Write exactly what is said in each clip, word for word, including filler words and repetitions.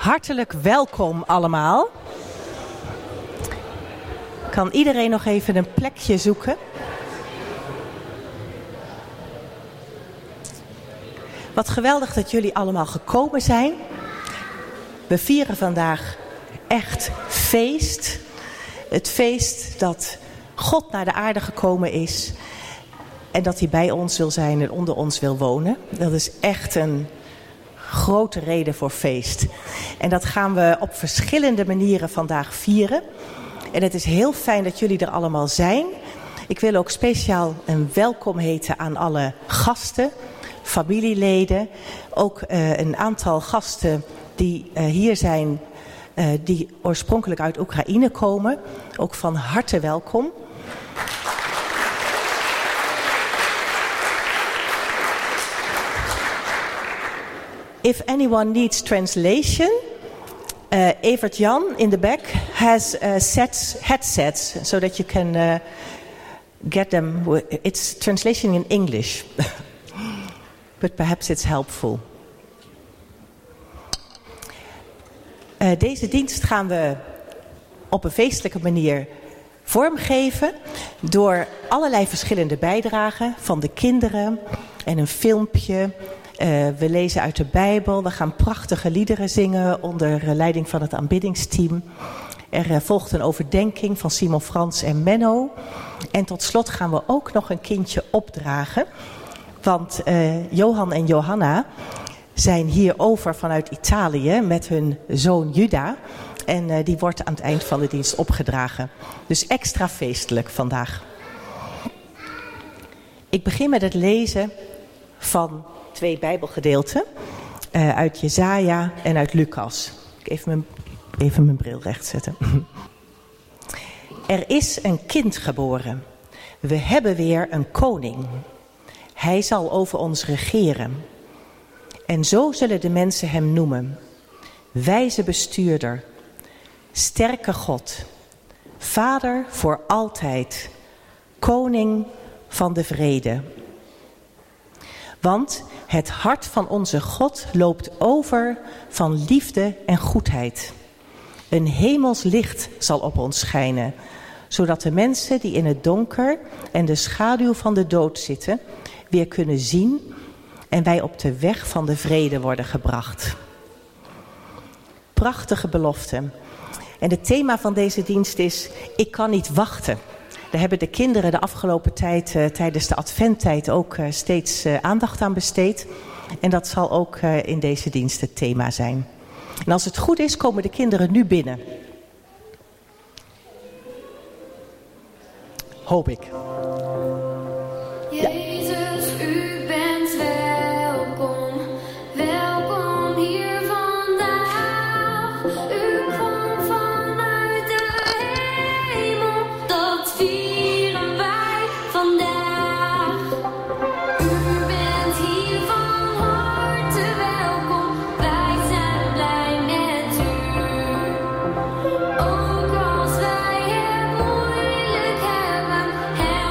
Hartelijk welkom allemaal. Kan iedereen nog even een plekje zoeken? Wat geweldig dat jullie allemaal gekomen zijn. We vieren vandaag echt feest. Het feest dat God naar de aarde gekomen is. En dat hij bij ons wil zijn en onder ons wil wonen. Dat is echt een grote reden voor feest. En dat gaan we op verschillende manieren vandaag vieren. En het is heel fijn dat jullie er allemaal zijn. Ik wil ook speciaal een welkom heten aan alle gasten, familieleden. Ook uh, een aantal gasten die uh, hier zijn, uh, die oorspronkelijk uit Oekraïne komen. Ook van harte welkom. If anyone needs translation, uh, Evert Jan in the back has uh, sets, headsets so that you can uh, get them. It's translation in English, but perhaps it's helpful. Uh, deze dienst gaan we op een feestelijke manier vormgeven door allerlei verschillende bijdragen van de kinderen en een filmpje. Uh, we lezen uit de Bijbel, we gaan prachtige liederen zingen onder leiding van het aanbiddingsteam. Er uh, volgt een overdenking van Simon Frans en Menno. En tot slot gaan we ook nog een kindje opdragen. Want uh, Johan en Johanna zijn hier over vanuit Italië met hun zoon Juda. En uh, die wordt aan het eind van de dienst opgedragen. Dus extra feestelijk vandaag. Ik begin met het lezen van twee Bijbelgedeelten uh, uit Jesaja en uit Lucas. Ik even mijn, even mijn bril recht zetten. Er is een kind geboren. We hebben weer een koning. Hij zal over ons regeren. En zo zullen de mensen hem noemen. Wijze bestuurder. Sterke God. Vader voor altijd. Koning van de vrede. Want het hart van onze God loopt over van liefde en goedheid. Een hemels licht zal op ons schijnen, zodat de mensen die in het donker en de schaduw van de dood zitten, weer kunnen zien en wij op de weg van de vrede worden gebracht. Prachtige belofte. En het thema van deze dienst is: ik kan niet wachten. Daar hebben de kinderen de afgelopen tijd, uh, tijdens de adventtijd, ook uh, steeds uh, aandacht aan besteed. En dat zal ook uh, in deze dienst het thema zijn. En als het goed is, komen de kinderen nu binnen. Hoop ik. Ja. Ook als wij het moeilijk hebben,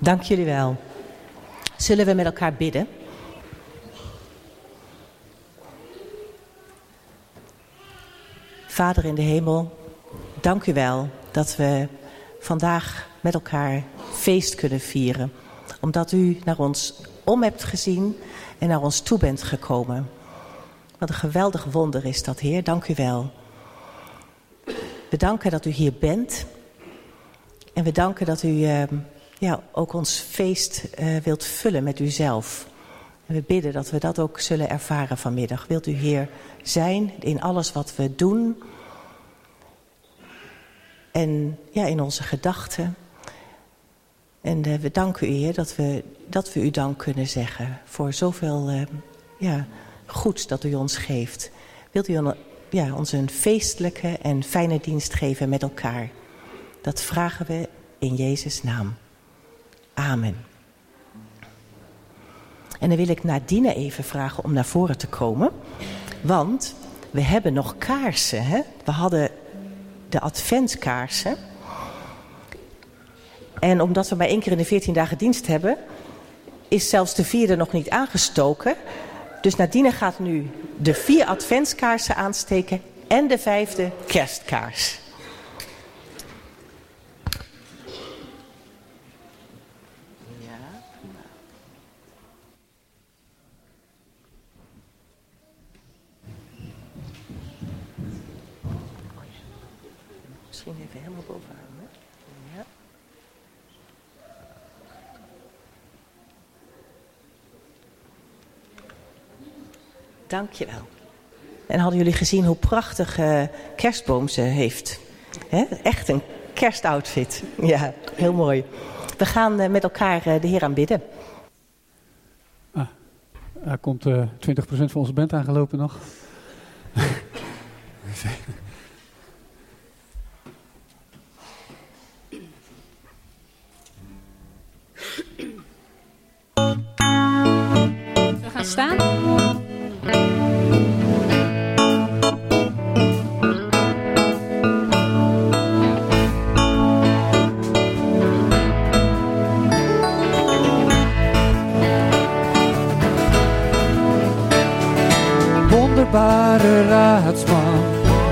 Dank jullie wel. Zullen we met elkaar bidden? Vader in de hemel, dank u wel dat we vandaag met elkaar feest kunnen vieren. Omdat u naar ons om hebt gezien en naar ons toe bent gekomen. Wat een geweldig wonder is dat, Heer. Dank u wel. We danken dat u hier bent. En we danken dat u uh, ja, ook ons feest uh, wilt vullen met uzelf. En we bidden dat we dat ook zullen ervaren vanmiddag. Wilt u Heer zijn in alles wat we doen. En ja, in onze gedachten. En uh, we danken u, Heer, dat we, dat we u dank kunnen zeggen. Voor zoveel uh, ja, goeds dat u ons geeft. Wilt u on, ja, ons een feestelijke en fijne dienst geven met elkaar. Dat vragen we in Jezus' naam. Amen. En dan wil ik Nadine even vragen om naar voren te komen. Want we hebben nog kaarsen. Hè? We hadden de adventskaarsen. En omdat we maar één keer in de veertien dagen dienst hebben, is zelfs de vierde nog niet aangestoken. Dus Nadine gaat nu de vier adventskaarsen aansteken en de vijfde kerstkaars. Misschien even helemaal bovenaan. Hè? Ja. Dank je wel. En hadden jullie gezien hoe prachtig uh, kerstboom ze heeft? Hè? Echt een kerstoutfit. Ja, heel mooi. We gaan uh, met elkaar uh, de Heer aanbidden. Ah, er komt uh, twintig procent van onze band aangelopen nog. We gaan staan. Wonderbare raadsman,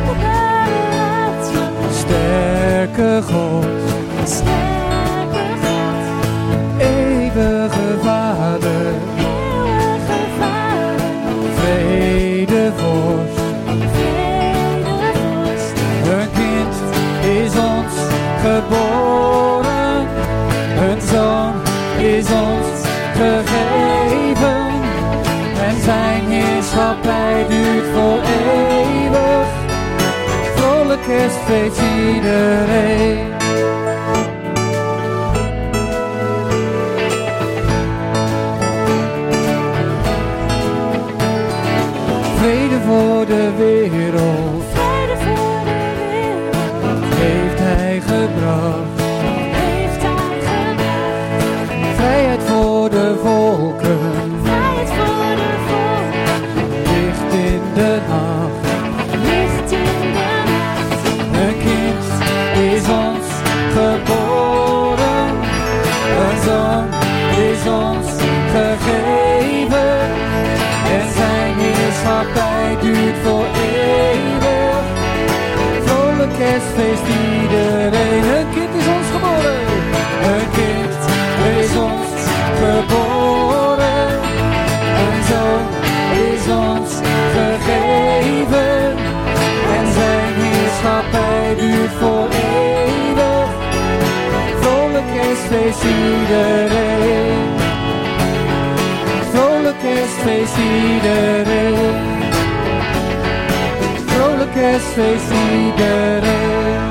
sterke God, Sterke God, eeuwige Vader, eeuwige Vader, vredevorst. vredevorst. Een kind is ons geboren, een zoon is ons gegeven. En zijn heerschappij duurt voor eeuwig. Vrolijk kerstfeest iedereen. Vrede voor de wereld, Vrede voor de wereld, heeft hij gebracht. heeft hij gebracht. Vrijheid voor de volken, Vrijheid voor de volken, licht in de nacht. licht in de nacht. Een kind is ons geboren, een zoon is ons gegeven. En zijn heerschappij duurt voor eeuwig. Vrolijk kerstfeest iedereen. Een kind is ons geboren, een kind is ons geboren. Een zoon is ons gegeven. En zijn heerschappij duurt voor eeuwig. Vrolijk kerstfeest iedereen. Vrolijk kerstfeest iedereen. Vrolijk kerstfeest iedereen.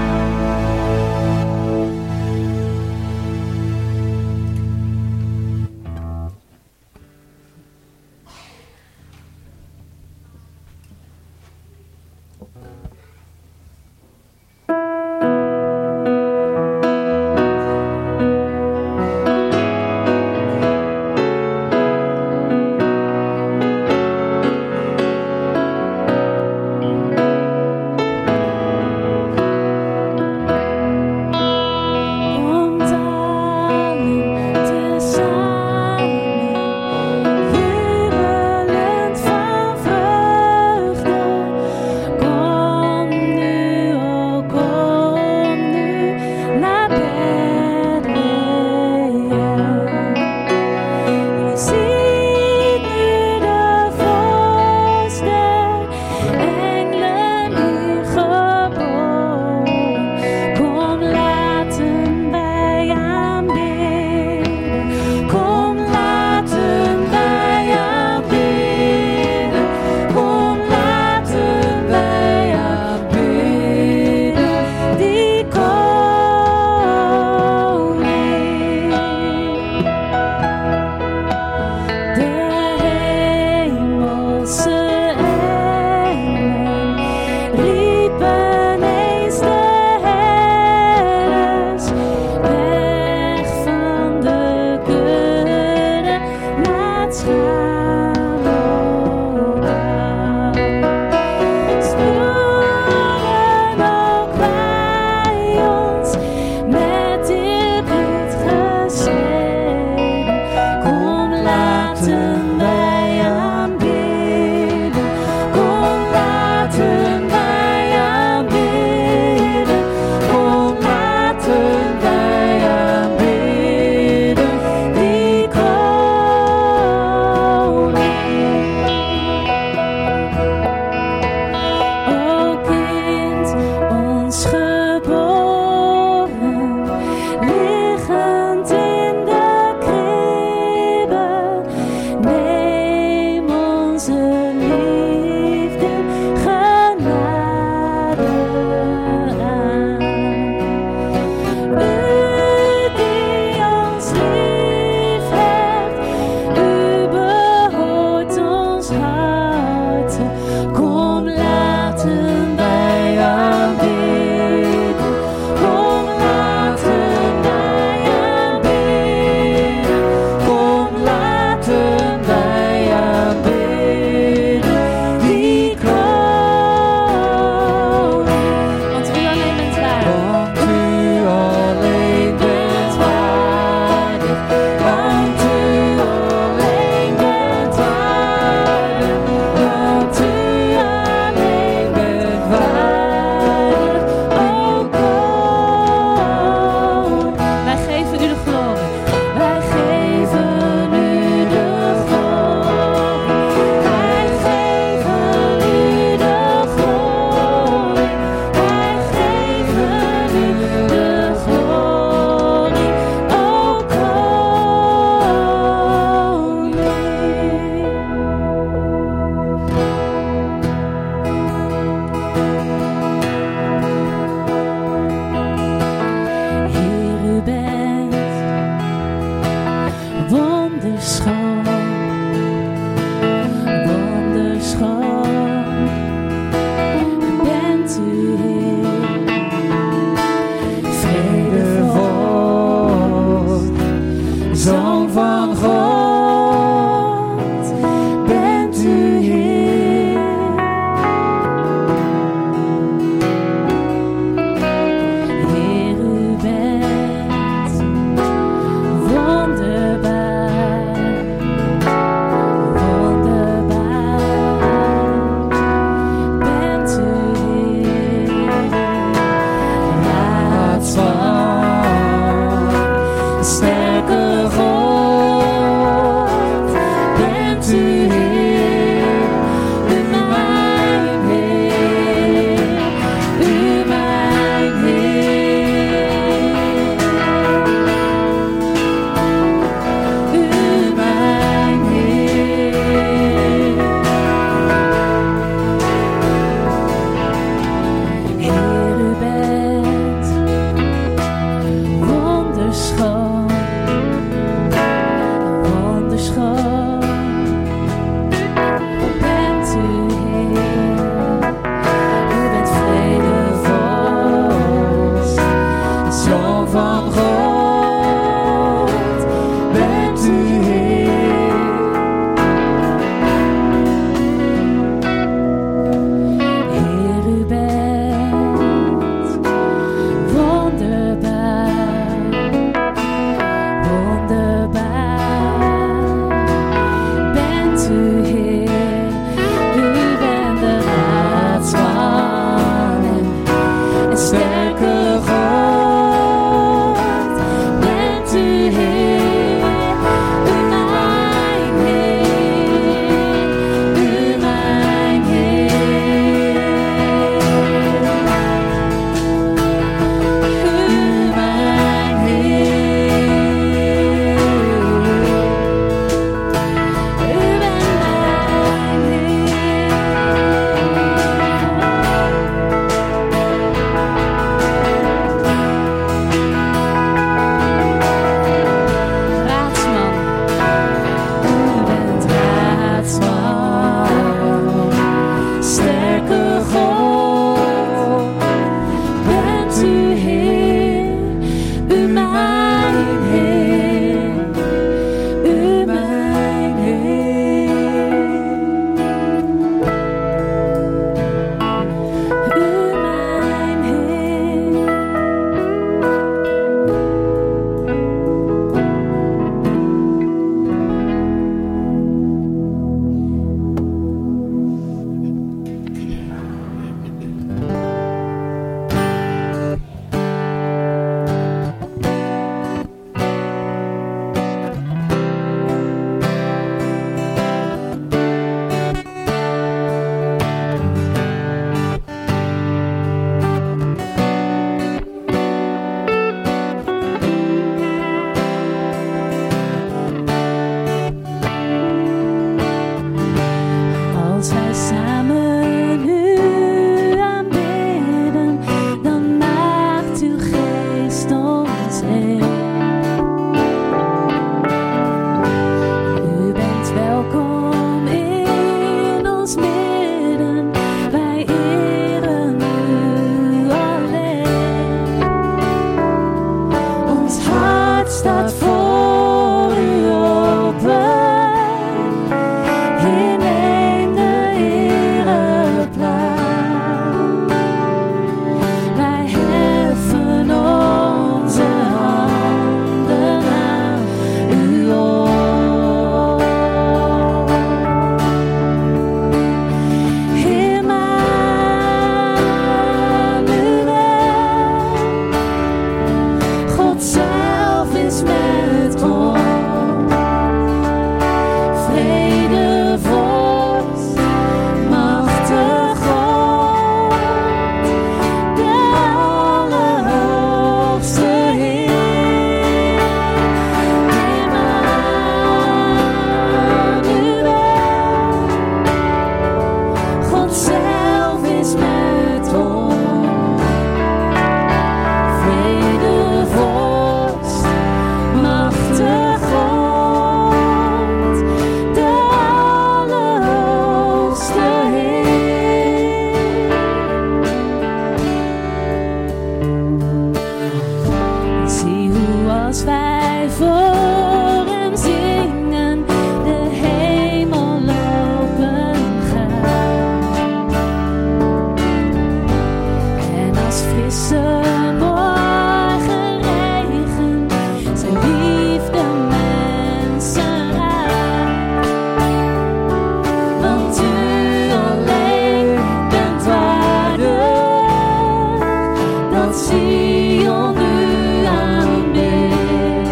dat Sion nu aanbidt.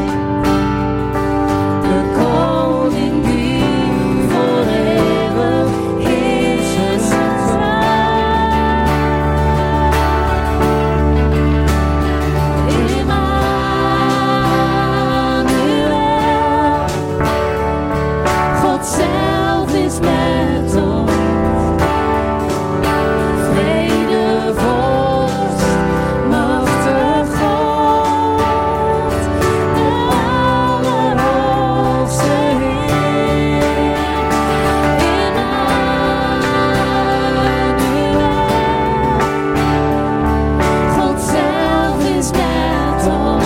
De koning die voor eeuwig heersen zal. Immanuel, God zelf is met ons. Vrede, vorst, machtig God, de allerhoogste Heer. Immanuel, God zelf is met ons.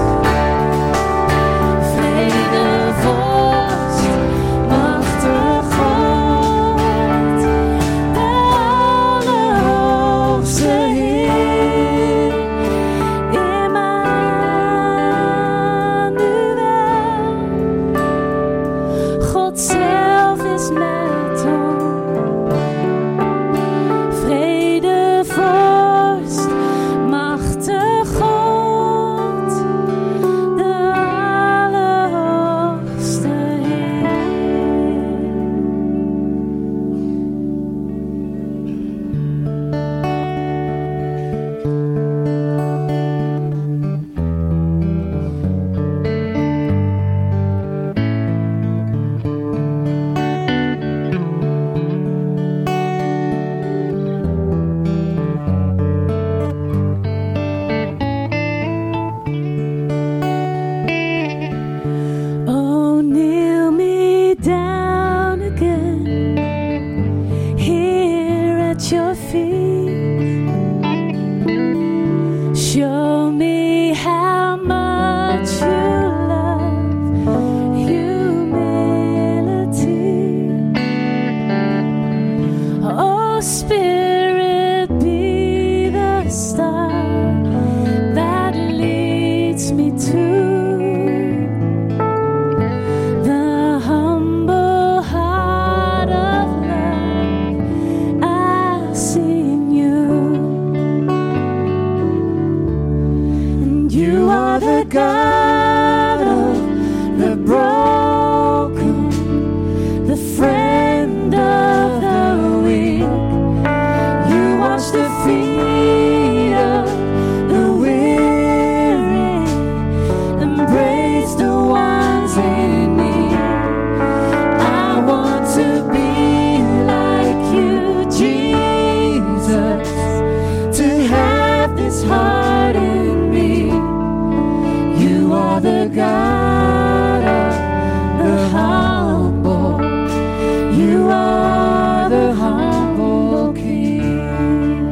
Vrede, vorst, machtig God, de allerhoogste Heer. Immanuel, God zelf is met ons. Vrede, vorst, machtig God, de allerhoogste Heer. Oh, kneel me down again here at your feet. Show me how much you love humility. Oh, Spirit, be the star that leads me to the humble heart of love I see in you. And you are the God of the broken, the friend of the weak. You wash the feet of the weary, embrace the ones in need. I want to be like you, Jesus, to have this heart in me. You are the God of the humble. You are the humble King.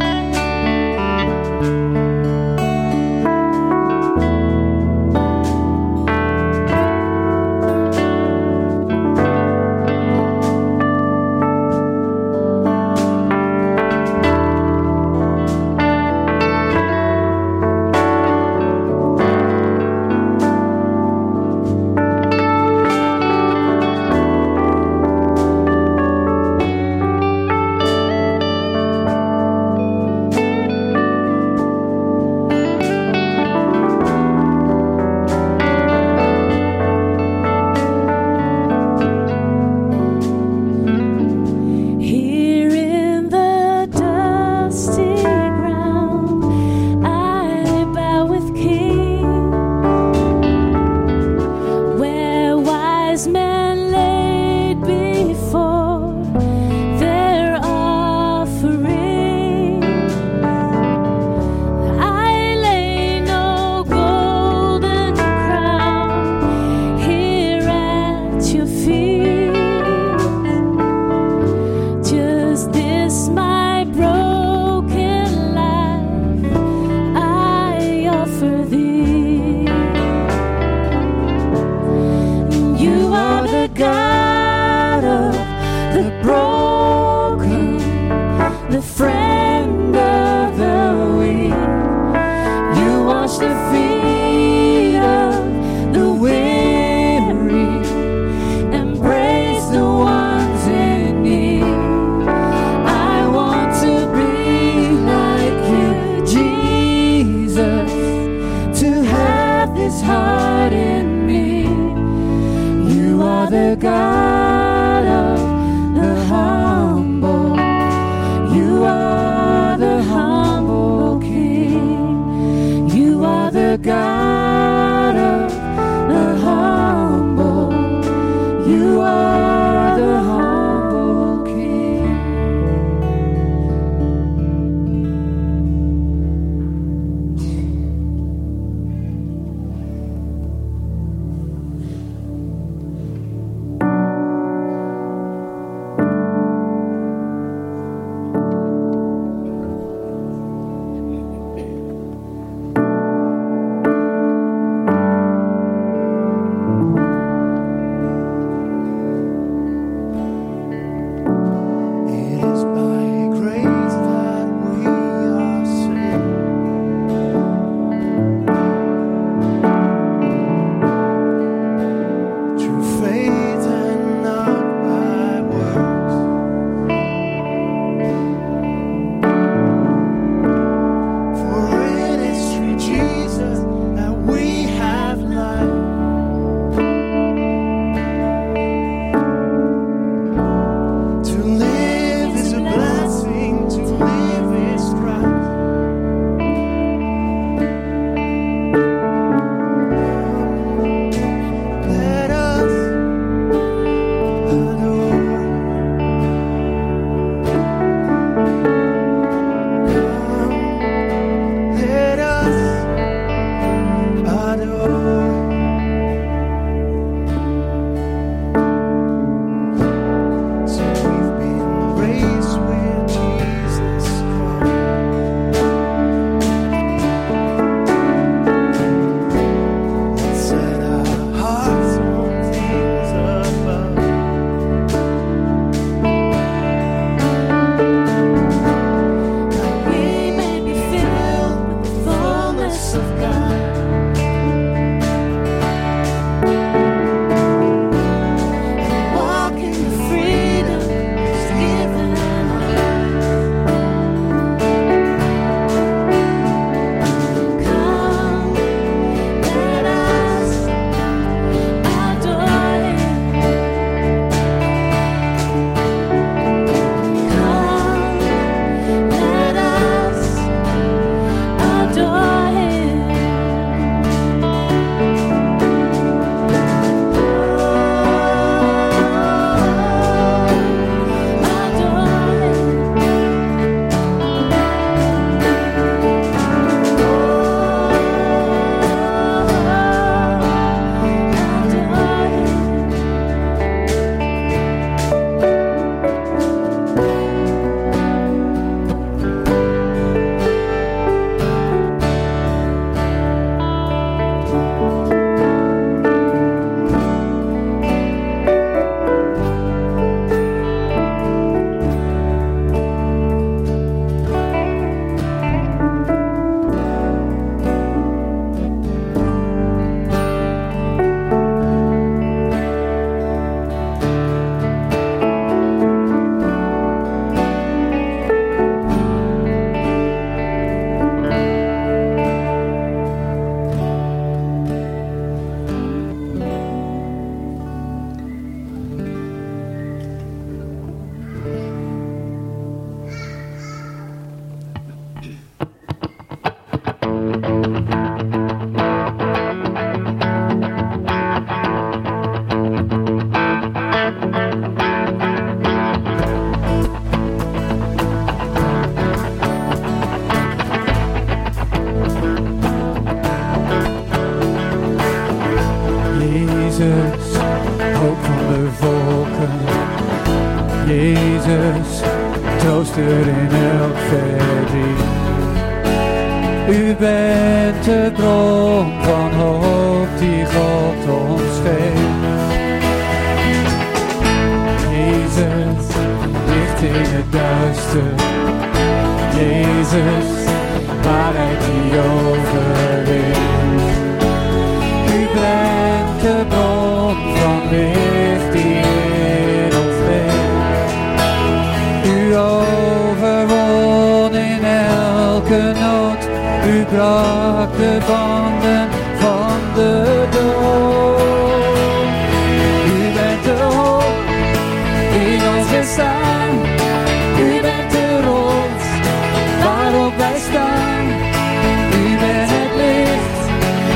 God of the humble. You are the humble King. It is by grace that we are saved, through faith and not by works. For it is through Jesus that we have life. To live is a blessing, to live is Christ. Let us adore. Come, let us adore. So we've been raised with Jesus Christ. Let's set our hearts on things above. That we may be filled with the fullness of God. And walk in the freedom He's given us. Come, let us adore Him. Come, let us adore Him. Jezus, hoop van de volken. Jezus, trooster in elk verdriet. U bent de bron van hoop die God ons geeft. Jezus, licht in het duister. Jezus, waarheid die overwint. U bent de bron van licht die in ons leeft. U overwon in elke nood. U brak de banden van de dood. U bent de hoop in ons bestaan. U bent de rots waarop wij staan. U bent het licht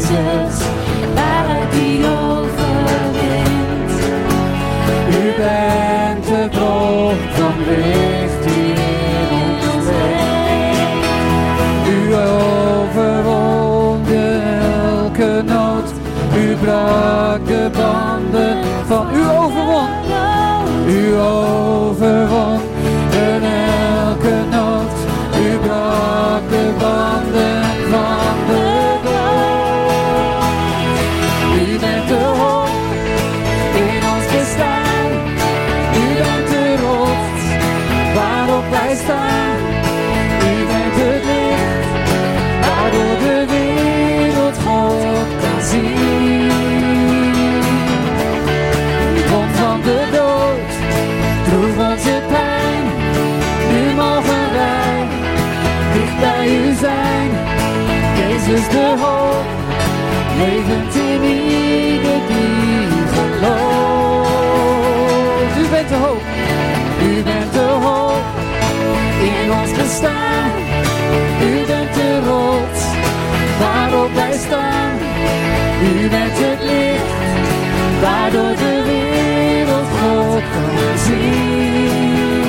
Jezus, waar die overwint. U bent de bron van licht die in ons leeft. U overwonde elke nood. U brak de banden van u overwon. U overwon en elke nood. U brak de banden van de dood. U bent de hoop in ons bestaan. U bent de rots waarop wij staan. U bent het licht waardoor de wereld God kan zien. U komt van de dood, droeg onze pijn. Nu mogen wij dicht bij u zijn. Jezus de hoop, levend in ieder die gelooft. U bent de hoop, u bent de hoop in ons bestaan. U bent de rots waarop wij staan. U bent het licht waardoor de wereld God kan zien.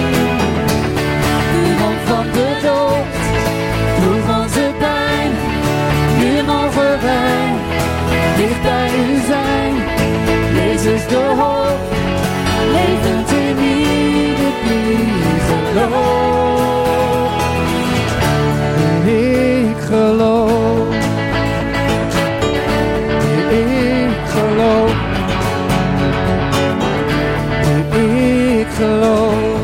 U komt van de dood, droeg onze pijn. Nu mogen wij dicht bij u zijn. Jezus de hoop, levend in ieder die gelooft. Ik geloof. Ik geloof. Ik geloof.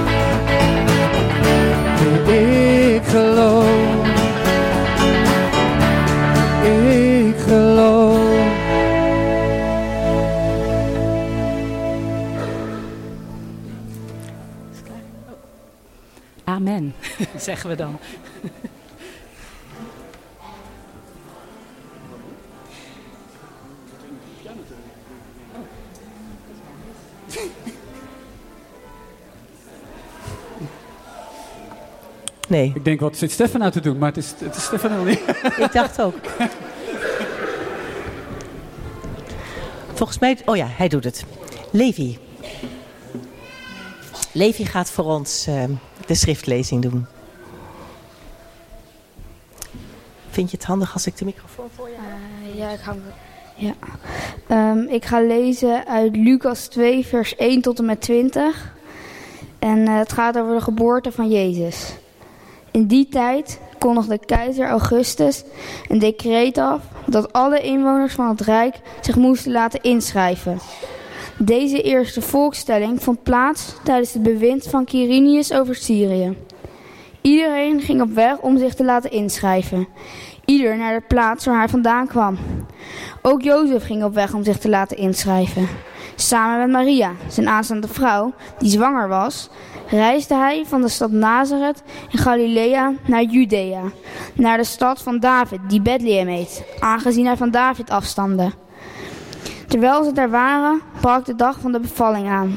Ik geloof. Ik geloof. Amen, zeggen we dan. Nee, Ik denk, wat zit Stefan nou te doen? Maar het is, het is Stefan nog niet. ik dacht ook. Volgens mij, oh ja, hij doet het. Levi. Levi gaat voor ons uh, de schriftlezing doen. Vind je het handig als ik de microfoon voor je haal? Uh, ja, ik ga hem... Ja. Um, ik ga lezen uit Lucas twee, vers één tot en met twintig. En uh, het gaat over de geboorte van Jezus. In die tijd kondigde keizer Augustus een decreet af dat alle inwoners van het Rijk zich moesten laten inschrijven. Deze eerste volkstelling vond plaats tijdens het bewind van Quirinius over Syrië. Iedereen ging op weg om zich te laten inschrijven. Ieder naar de plaats waar hij vandaan kwam. Ook Jozef ging op weg om zich te laten inschrijven. Samen met Maria, zijn aanstaande vrouw, die zwanger was, reisde hij van de stad Nazareth in Galilea naar Judea, naar de stad van David, die Bethlehem heet, aangezien hij van David afstamde. Terwijl ze daar waren, brak de dag van de bevalling aan.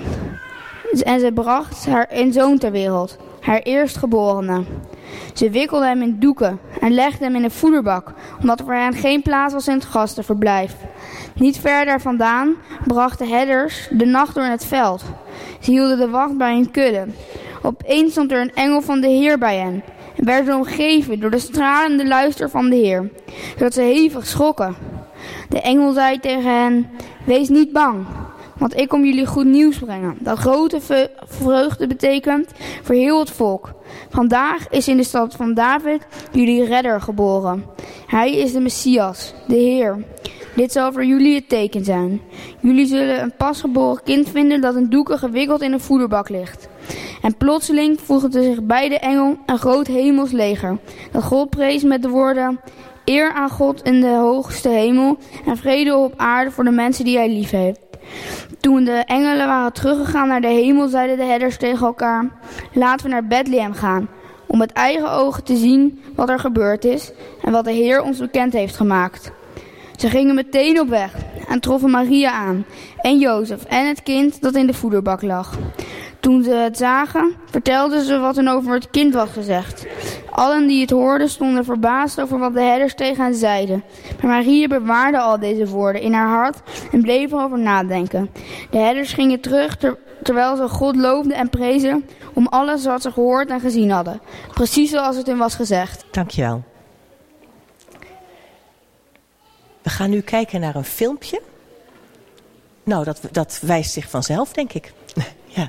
En ze bracht haar een zoon ter wereld, haar eerstgeborene. Ze wikkelde hem in doeken en legde hem in een voederbak, omdat er voor hen geen plaats was in het gastenverblijf. Niet ver daar vandaan brachten herders de nacht door in het veld. Ze hielden de wacht bij hun kudde. Opeens stond er een engel van de Heer bij hen en werden omgeven door de stralende luister van de Heer, zodat ze hevig schrokken. De engel zei tegen hen: wees niet bang, want ik kom jullie goed nieuws brengen, dat grote ve- vreugde betekent voor heel het volk. Vandaag is in de stad van David jullie redder geboren. Hij is de Messias, de Heer. Dit zal voor jullie het teken zijn. Jullie zullen een pasgeboren kind vinden dat in doeken gewikkeld in een voederbak ligt. En plotseling voegde zich bij de engel een groot hemels leger, dat God prees met de woorden: eer aan God in de hoogste hemel en vrede op aarde voor de mensen die hij lief heeft. Toen de engelen waren teruggegaan naar de hemel, zeiden de herders tegen elkaar: laten we naar Bethlehem gaan, om met eigen ogen te zien wat er gebeurd is en wat de Heer ons bekend heeft gemaakt. Ze gingen meteen op weg en troffen Maria aan en Jozef en het kind dat in de voederbak lag. Toen ze het zagen, vertelden ze wat hen over het kind was gezegd. Allen die het hoorden stonden verbaasd over wat de herders tegen hen zeiden. Maar Maria bewaarde al deze woorden in haar hart en bleef erover nadenken. De herders gingen terug ter, terwijl ze God loofden en prezen om alles wat ze gehoord en gezien hadden. Precies zoals het hun was gezegd. Dankjewel. We gaan nu kijken naar een filmpje. Nou, dat, dat wijst zich vanzelf, denk ik. Ja.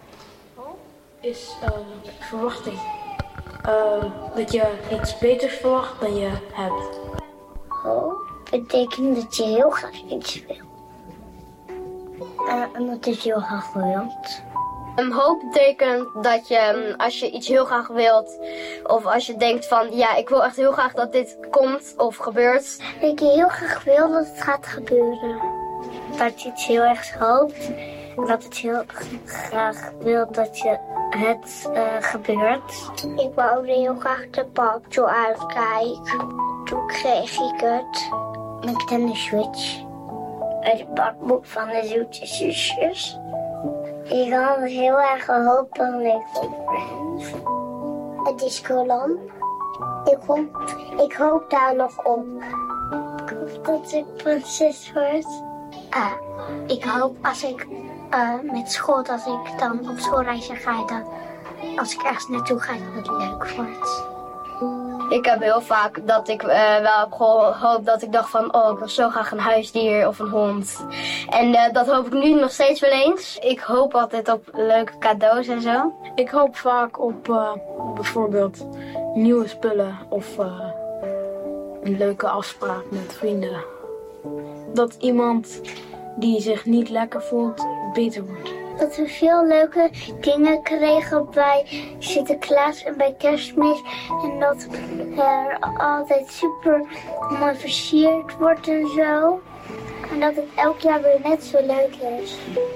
Is uh, verwachting. Uh, dat je iets beters verwacht dan je hebt. Hoop betekent dat je heel graag iets wil. Uh, en dat is heel graag wilt. Um, hoop betekent dat je, um, als je iets heel graag wilt, of als je denkt van, ja, ik wil echt heel graag dat dit komt of gebeurt. Dat je heel graag wil dat het gaat gebeuren. Dat je iets heel erg hoopt. En dat het heel graag wil dat je het uh, gebeurt. Ik wou heel graag de pap zo uitkijken. Toen kreeg ik het. Nintendo Switch. Uit het pakboek van de Zoete Zusjes. Ik had heel erg gehoopt dat ik op Friends. Het discolamp. Ik hoop, ik hoop daar nog op. Ik hoop dat ik prinses word. Uh, ik hoop als ik uh, met school, dat ik dan op schoolreizen ga, dat als ik ergens naartoe ga, dat het leuk wordt. Ik heb heel vaak dat ik uh, wel heb gehoopt dat ik dacht van, oh, ik wil zo graag een huisdier of een hond. En uh, dat hoop ik nu nog steeds wel eens. Ik hoop altijd op leuke cadeaus en zo. Ik hoop vaak op uh, bijvoorbeeld nieuwe spullen of uh, een leuke afspraak met vrienden. Dat iemand die zich niet lekker voelt, beter wordt. Dat we veel leuke dingen kregen bij Sinterklaas en bij Kerstmis. En dat er altijd super mooi versierd wordt en zo. En dat het elk jaar weer net zo leuk is.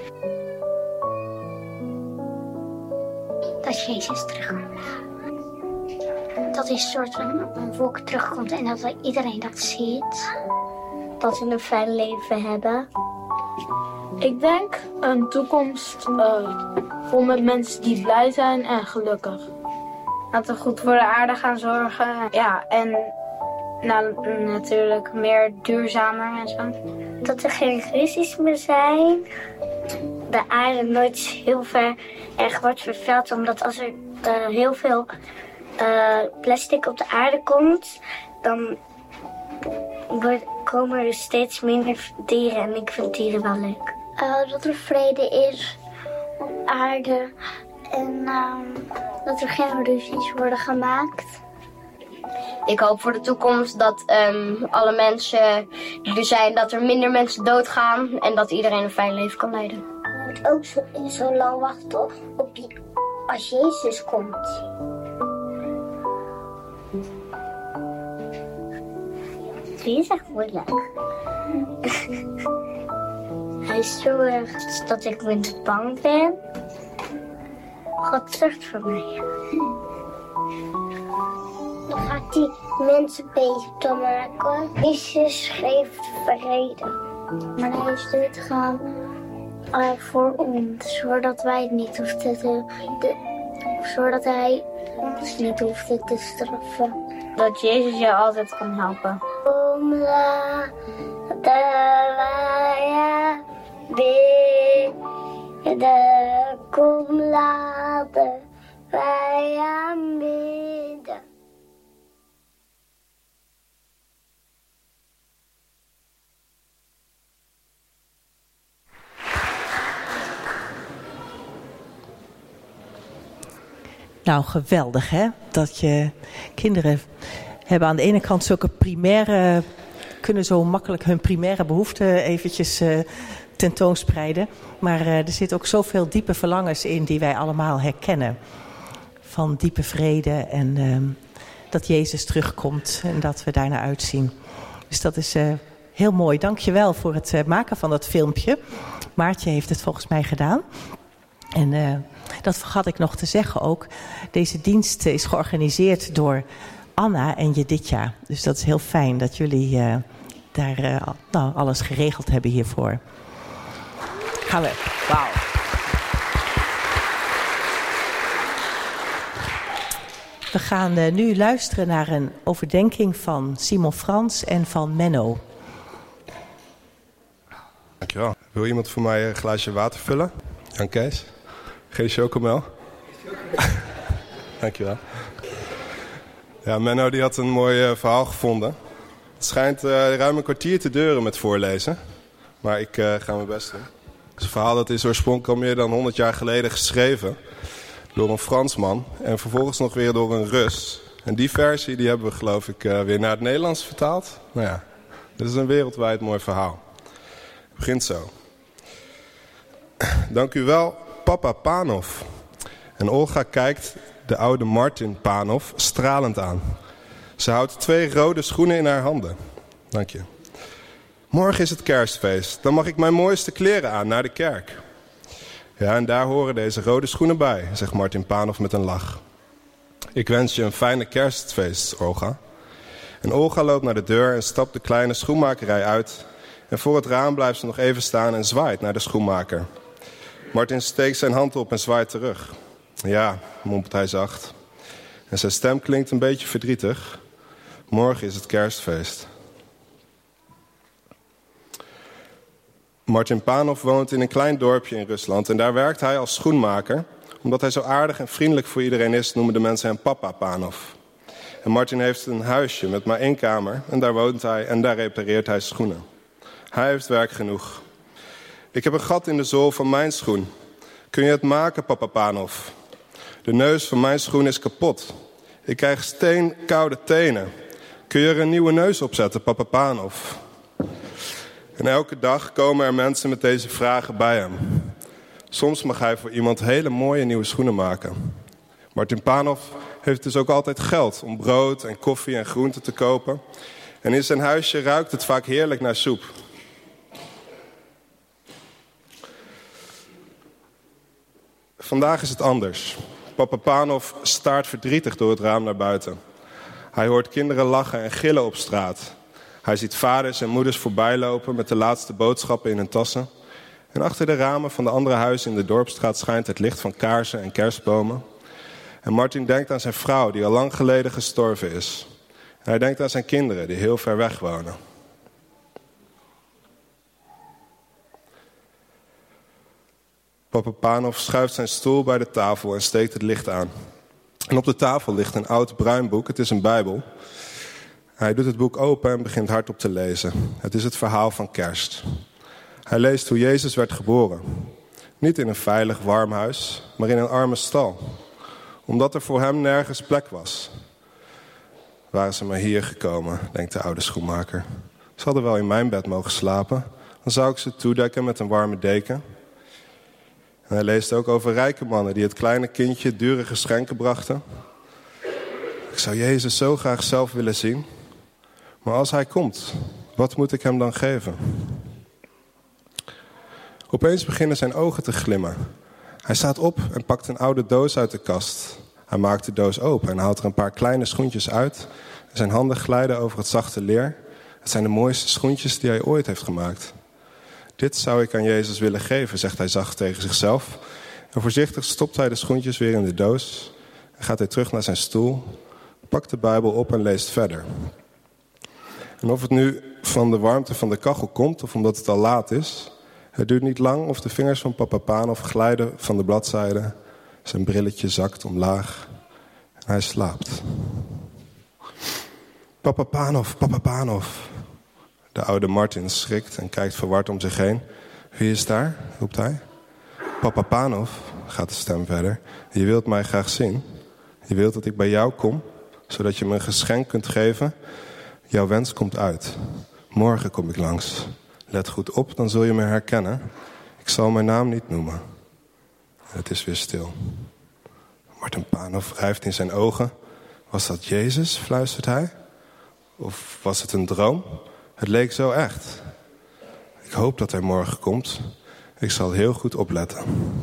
Dat Jezus terugkomt. Dat is een soort van een wolk terugkomt en dat iedereen dat ziet. Dat we een fijn leven hebben. Ik denk een toekomst uh, vol met mensen die blij zijn en gelukkig. Dat we goed voor de aarde gaan zorgen. Ja, en nou, natuurlijk meer duurzamer en zo. Dat er geen ruzies meer zijn. De aarde nooit heel ver erg wordt vervuild. Omdat als er uh, heel veel uh, plastic op de aarde komt, dan wordt, komen er steeds minder dieren. En ik vind dieren wel leuk. Uh, dat er vrede is op aarde en uh, dat er geen ruzies worden gemaakt. Ik hoop voor de toekomst dat um, alle mensen die er zijn, dat er minder mensen doodgaan en dat iedereen een fijn leven kan leiden. Je moet ook zo, zo lang wachten op, op die, als Jezus komt. Die is echt moeilijk. Hij zorgt dat ik minder bang ben. God zorgt voor mij. Dan gaat hij mensen beter maken. Jezus geeft vrede. Maar hij is dit gaan uh, voor ons, zodat wij het niet hoeven te, de, zodat hij ons niet hoeft te straffen. Dat Jezus jou altijd kan helpen. Omla, de Be de kom laten wij aanbidden. Nou, geweldig hè, dat je kinderen hebben aan de ene kant zulke primaire, kunnen zo makkelijk hun primaire behoeften eventjes uh, tentoonspreiden. Maar uh, er zit ook zoveel diepe verlangens in die wij allemaal herkennen. Van diepe vrede en uh, dat Jezus terugkomt en dat we daarnaar uitzien. Dus dat is uh, heel mooi. Dank je wel voor het uh, maken van dat filmpje. Maartje heeft het volgens mij gedaan. En uh, dat vergat ik nog te zeggen ook. Deze dienst is georganiseerd door Anna en Jeditja. Dus dat is heel fijn dat jullie uh, daar uh, nou, alles geregeld hebben hiervoor. Gaan we. Wauw. We gaan uh, nu luisteren naar een overdenking van Simon Frans en van Menno. Dankjewel. Wil iemand voor mij een glaasje water vullen? Jan Kees? Geen chocomel? Dankjewel. Ja, Menno die had een mooi uh, verhaal gevonden. Het schijnt uh, ruim een kwartier te duren met voorlezen. Maar ik uh, ga mijn best doen. Het is een verhaal dat is oorspronkelijk al meer dan honderd jaar geleden geschreven. Door een Fransman. En vervolgens nog weer door een Rus. En die versie die hebben we geloof ik uh, weer naar het Nederlands vertaald. Nou ja, dit is een wereldwijd mooi verhaal. Het begint zo. Dank u wel, papa Panov. En Olga kijkt de oude Martin Panov stralend aan. Ze houdt twee rode schoenen in haar handen. Dank je. Morgen is het kerstfeest. Dan mag ik mijn mooiste kleren aan naar de kerk. Ja, en daar horen deze rode schoenen bij, zegt Martin Panov met een lach. Ik wens je een fijne kerstfeest, Olga. En Olga loopt naar de deur en stapt de kleine schoenmakerij uit. En voor het raam blijft ze nog even staan en zwaait naar de schoenmaker. Martin steekt zijn hand op en zwaait terug. Ja, mompelt hij zacht. En zijn stem klinkt een beetje verdrietig. Morgen is het kerstfeest. Martin Panov woont in een klein dorpje in Rusland en daar werkt hij als schoenmaker. Omdat hij zo aardig en vriendelijk voor iedereen is, noemen de mensen hem papa Panov. En Martin heeft een huisje met maar één kamer en daar woont hij en daar repareert hij schoenen. Hij heeft werk genoeg. Ik heb een gat in de zool van mijn schoen. Kun je het maken, papa Panov? De neus van mijn schoen is kapot. Ik krijg steenkoude tenen. Kun je er een nieuwe neus op zetten, papa Panov? En elke dag komen er mensen met deze vragen bij hem. Soms mag hij voor iemand hele mooie nieuwe schoenen maken. Martin Panov heeft dus ook altijd geld om brood en koffie en groenten te kopen. En in zijn huisje ruikt het vaak heerlijk naar soep. Vandaag is het anders. Papa Panov staart verdrietig door het raam naar buiten. Hij hoort kinderen lachen en gillen op straat. Hij ziet vaders en moeders voorbijlopen met de laatste boodschappen in hun tassen. En achter de ramen van de andere huizen in de dorpsstraat schijnt het licht van kaarsen en kerstbomen. En Martin denkt aan zijn vrouw die al lang geleden gestorven is. En hij denkt aan zijn kinderen die heel ver weg wonen. Papa Panov schuift zijn stoel bij de tafel en steekt het licht aan. En op de tafel ligt een oud bruin boek, het is een Bijbel. Hij doet het boek open en begint hardop te lezen. Het is het verhaal van kerst. Hij leest hoe Jezus werd geboren. Niet in een veilig, warm huis, maar in een arme stal. Omdat er voor hem nergens plek was. Waren ze maar hier gekomen, denkt de oude schoenmaker. Ze hadden wel in mijn bed mogen slapen. Dan zou ik ze toedekken met een warme deken. En hij leest ook over rijke mannen die het kleine kindje dure geschenken brachten. Ik zou Jezus zo graag zelf willen zien. Maar als hij komt, wat moet ik hem dan geven? Opeens beginnen zijn ogen te glimmen. Hij staat op en pakt een oude doos uit de kast. Hij maakt de doos open en haalt er een paar kleine schoentjes uit. Zijn handen glijden over het zachte leer. Het zijn de mooiste schoentjes die hij ooit heeft gemaakt. Dit zou ik aan Jezus willen geven, zegt hij zacht tegen zichzelf. En voorzichtig stopt hij de schoentjes weer in de doos. En gaat hij terug naar zijn stoel, pakt de Bijbel op en leest verder. En of het nu van de warmte van de kachel komt of omdat het al laat is, het duurt niet lang of de vingers van papa Panov glijden van de bladzijden. Zijn brilletje zakt omlaag en hij slaapt. Papa Panov, papa Panov. De oude Martin schrikt en kijkt verward om zich heen. Wie is daar? Roept hij. Papa Panov, gaat de stem verder. Je wilt mij graag zien. Je wilt dat ik bij jou kom, zodat je me een geschenk kunt geven. Jouw wens komt uit. Morgen kom ik langs. Let goed op, dan zul je me herkennen. Ik zal mijn naam niet noemen. Het is weer stil. Martin Panov wrijft in zijn ogen. Was dat Jezus, fluistert hij? Of was het een droom? Het leek zo echt. Ik hoop dat hij morgen komt. Ik zal heel goed opletten.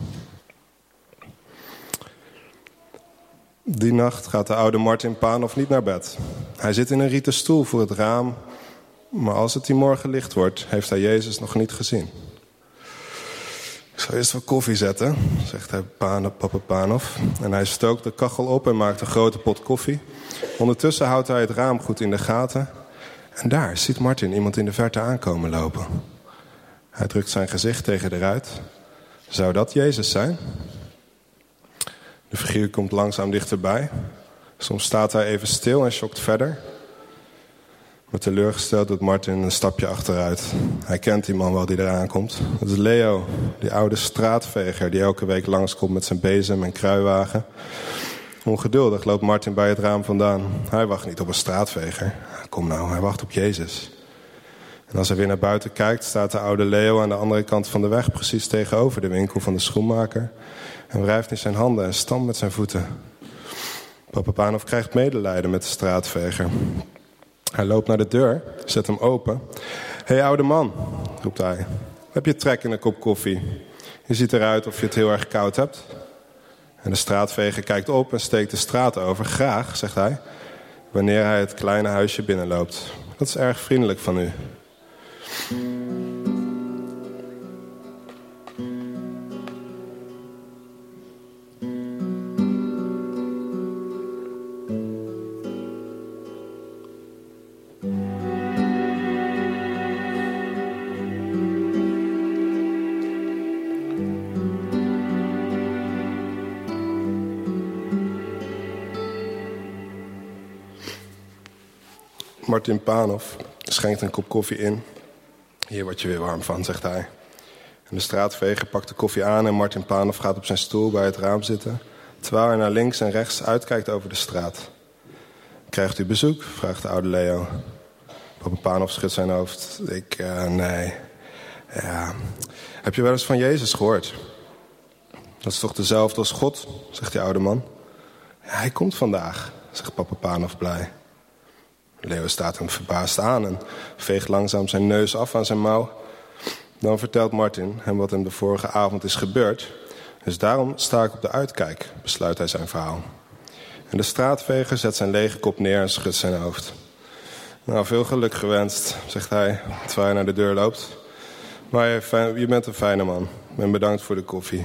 Die nacht gaat de oude Martin Panov niet naar bed. Hij zit in een rieten stoel voor het raam. Maar als het die morgen licht wordt, heeft hij Jezus nog niet gezien. Ik zal eerst wat koffie zetten, zegt hij Pan, papa Panov. En hij stookt de kachel op en maakt een grote pot koffie. Ondertussen houdt hij het raam goed in de gaten. En daar ziet Martin iemand in de verte aankomen lopen. Hij drukt zijn gezicht tegen de ruit. Zou dat Jezus zijn? De figuur komt langzaam dichterbij. Soms staat hij even stil en schokt verder. Maar teleurgesteld doet Martin een stapje achteruit. Hij kent die man wel die eraan komt. Dat is Leo, die oude straatveger die elke week langskomt met zijn bezem en kruiwagen. Ongeduldig loopt Martin bij het raam vandaan. Hij wacht niet op een straatveger. Kom nou, hij wacht op Jezus. En als hij weer naar buiten kijkt, staat de oude Leo aan de andere kant van de weg, precies tegenover de winkel van de schoenmaker. En wrijft in zijn handen en stampt met zijn voeten. Papa Panov krijgt medelijden met de straatveger. Hij loopt naar de deur, zet hem open. Hé hey, oude man, roept hij. Heb je trek in een kop koffie? Je ziet eruit of je het heel erg koud hebt. En de straatveger kijkt op en steekt de straat over. Graag, zegt hij, wanneer hij het kleine huisje binnenloopt. Dat is erg vriendelijk van u. Martin Panov schenkt een kop koffie in. Hier word je weer warm van, zegt hij. En de straatveger pakt de koffie aan en Martin Panov gaat op zijn stoel bij het raam zitten, terwijl hij naar links en rechts uitkijkt over de straat. Krijgt u bezoek? Vraagt de oude Leo. Papa Panov schudt zijn hoofd. Ik, uh, nee. Ja. Heb je wel eens van Jezus gehoord? Dat is toch dezelfde als God, zegt die oude man. Ja, hij komt vandaag, zegt papa Panov blij. Leo staat hem verbaasd aan en veegt langzaam zijn neus af aan zijn mouw. Dan vertelt Martin hem wat hem de vorige avond is gebeurd. Dus daarom sta ik op de uitkijk, besluit hij zijn verhaal. En de straatveger zet zijn lege kop neer en schudt zijn hoofd. Nou, veel geluk gewenst, zegt hij, terwijl hij naar de deur loopt. Maar je, je bent een fijne man. En bedankt voor de koffie.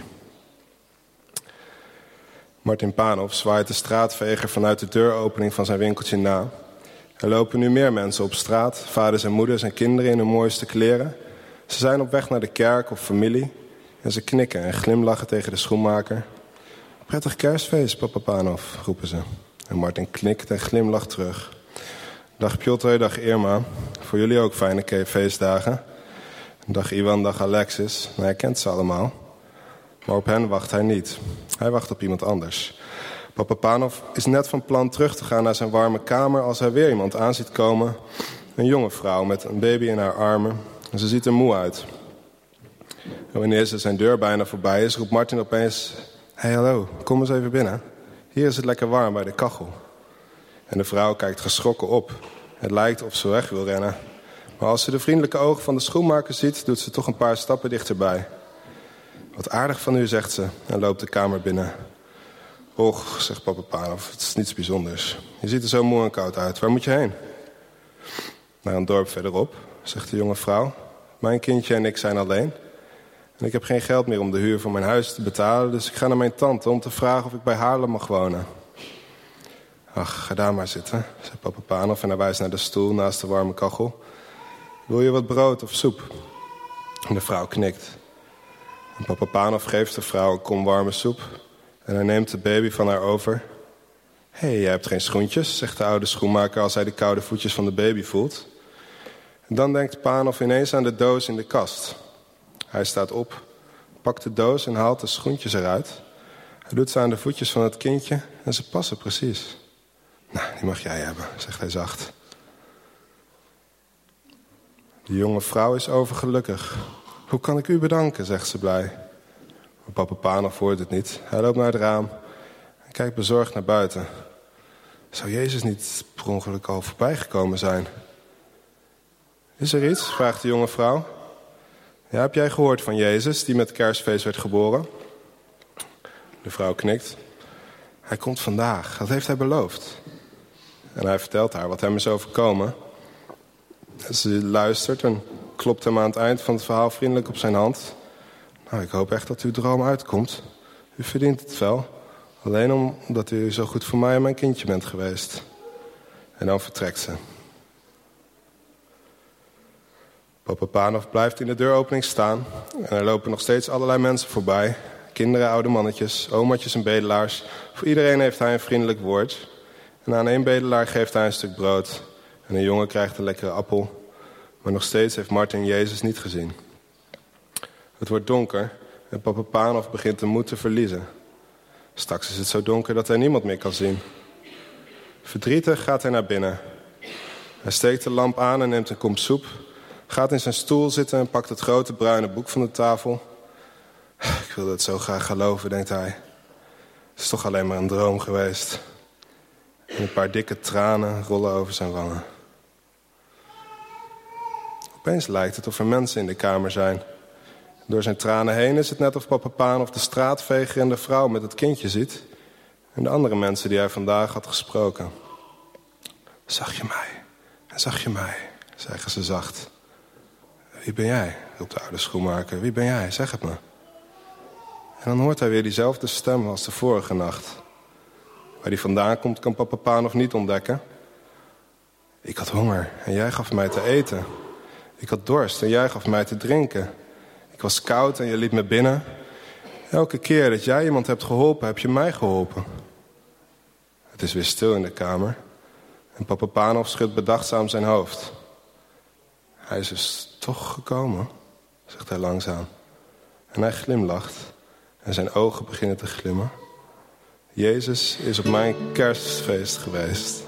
Martin Panov zwaait de straatveger vanuit de deuropening van zijn winkeltje na. Er lopen nu meer mensen op straat, vaders en moeders en kinderen in hun mooiste kleren. Ze zijn op weg naar de kerk of familie. En ze knikken en glimlachen tegen de schoenmaker. Prettig kerstfeest, papa Panov, roepen ze. En Martin knikt en glimlacht terug. Dag Piotr, dag Irma. Voor jullie ook fijne feestdagen. Dag Iwan, dag Alexis. Hij kent ze allemaal. Maar op hen wacht hij niet. Hij wacht op iemand anders. Papa Panov is net van plan terug te gaan naar zijn warme kamer als hij weer iemand aan ziet komen. Een jonge vrouw met een baby in haar armen. En ze ziet er moe uit. En wanneer ze zijn deur bijna voorbij is, roept Martin opeens: Hé, hey, hallo, kom eens even binnen. Hier is het lekker warm bij de kachel. En de vrouw kijkt geschrokken op. Het lijkt of ze weg wil rennen. Maar als ze de vriendelijke ogen van de schoenmaker ziet, doet ze toch een paar stappen dichterbij. Wat aardig van u, zegt ze en loopt de kamer binnen. Och, zegt papa Panov, het is niets bijzonders. Je ziet er zo moe en koud uit. Waar moet je heen? Naar een dorp verderop, zegt de jonge vrouw. Mijn kindje en ik zijn alleen. En ik heb geen geld meer om de huur van mijn huis te betalen, dus ik ga naar mijn tante om te vragen of ik bij haar mag wonen. Ach, ga daar maar zitten, zegt papa Panov en hij wijst naar de stoel naast de warme kachel. Wil je wat brood of soep? En de vrouw knikt. En papa Panov geeft de vrouw een kom warme soep. En hij neemt de baby van haar over. Hé, hey, jij hebt geen schoentjes, zegt de oude schoenmaker als hij de koude voetjes van de baby voelt. En dan denkt Panov ineens aan de doos in de kast. Hij staat op, pakt de doos en haalt de schoentjes eruit. Hij doet ze aan de voetjes van het kindje en ze passen precies. Nou, die mag jij hebben, zegt hij zacht. De jonge vrouw is overgelukkig. Hoe kan ik u bedanken, zegt ze blij. Maar papa Panov hoort het niet. Hij loopt naar het raam en kijkt bezorgd naar buiten. Zou Jezus niet per ongeluk al voorbij gekomen zijn? Is er iets? Vraagt de jonge vrouw. Ja, heb jij gehoord van Jezus, die met kerstfeest werd geboren? De vrouw knikt. Hij komt vandaag, dat heeft hij beloofd. En hij vertelt haar wat hem is overkomen. Ze luistert en klopt hem aan het eind van het verhaal vriendelijk op zijn hand. Nou, ik hoop echt dat uw droom uitkomt. U verdient het wel. Alleen omdat u zo goed voor mij en mijn kindje bent geweest. En dan vertrekt ze. Papa Panov blijft in de deuropening staan. En er lopen nog steeds allerlei mensen voorbij. Kinderen, oude mannetjes, omaatjes en bedelaars. Voor iedereen heeft hij een vriendelijk woord. En aan één bedelaar geeft hij een stuk brood. En een jongen krijgt een lekkere appel. Maar nog steeds heeft Martin Jezus niet gezien. Het wordt donker en Papa Panov begint de moed te verliezen. Straks is het zo donker dat hij niemand meer kan zien. Verdrietig gaat hij naar binnen. Hij steekt de lamp aan en neemt een kom soep. Gaat in zijn stoel zitten en pakt het grote bruine boek van de tafel. Ik wilde het zo graag geloven, denkt hij. Het is toch alleen maar een droom geweest. En een paar dikke tranen rollen over zijn wangen. Opeens lijkt het of er mensen in de kamer zijn. Door zijn tranen heen is het net of Papa Panov de straatveger en de vrouw met het kindje ziet. En de andere mensen die hij vandaag had gesproken. Zag je mij? En zag je mij? Zeggen ze zacht. Wie ben jij? Roept de oude schoenmaker. Wie ben jij? Zeg het me. En dan hoort hij weer diezelfde stem als de vorige nacht. Waar die vandaan komt kan Papa Panov niet ontdekken. Ik had honger en jij gaf mij te eten. Ik had dorst en jij gaf mij te drinken. Ik was koud en je liet me binnen. Elke keer dat jij iemand hebt geholpen, heb je mij geholpen. Het is weer stil in de kamer. En Papa Panov schudt bedachtzaam zijn hoofd. Hij is dus toch gekomen, zegt hij langzaam. En hij glimlacht. En zijn ogen beginnen te glimmen. Jezus is op mijn kerstfeest geweest.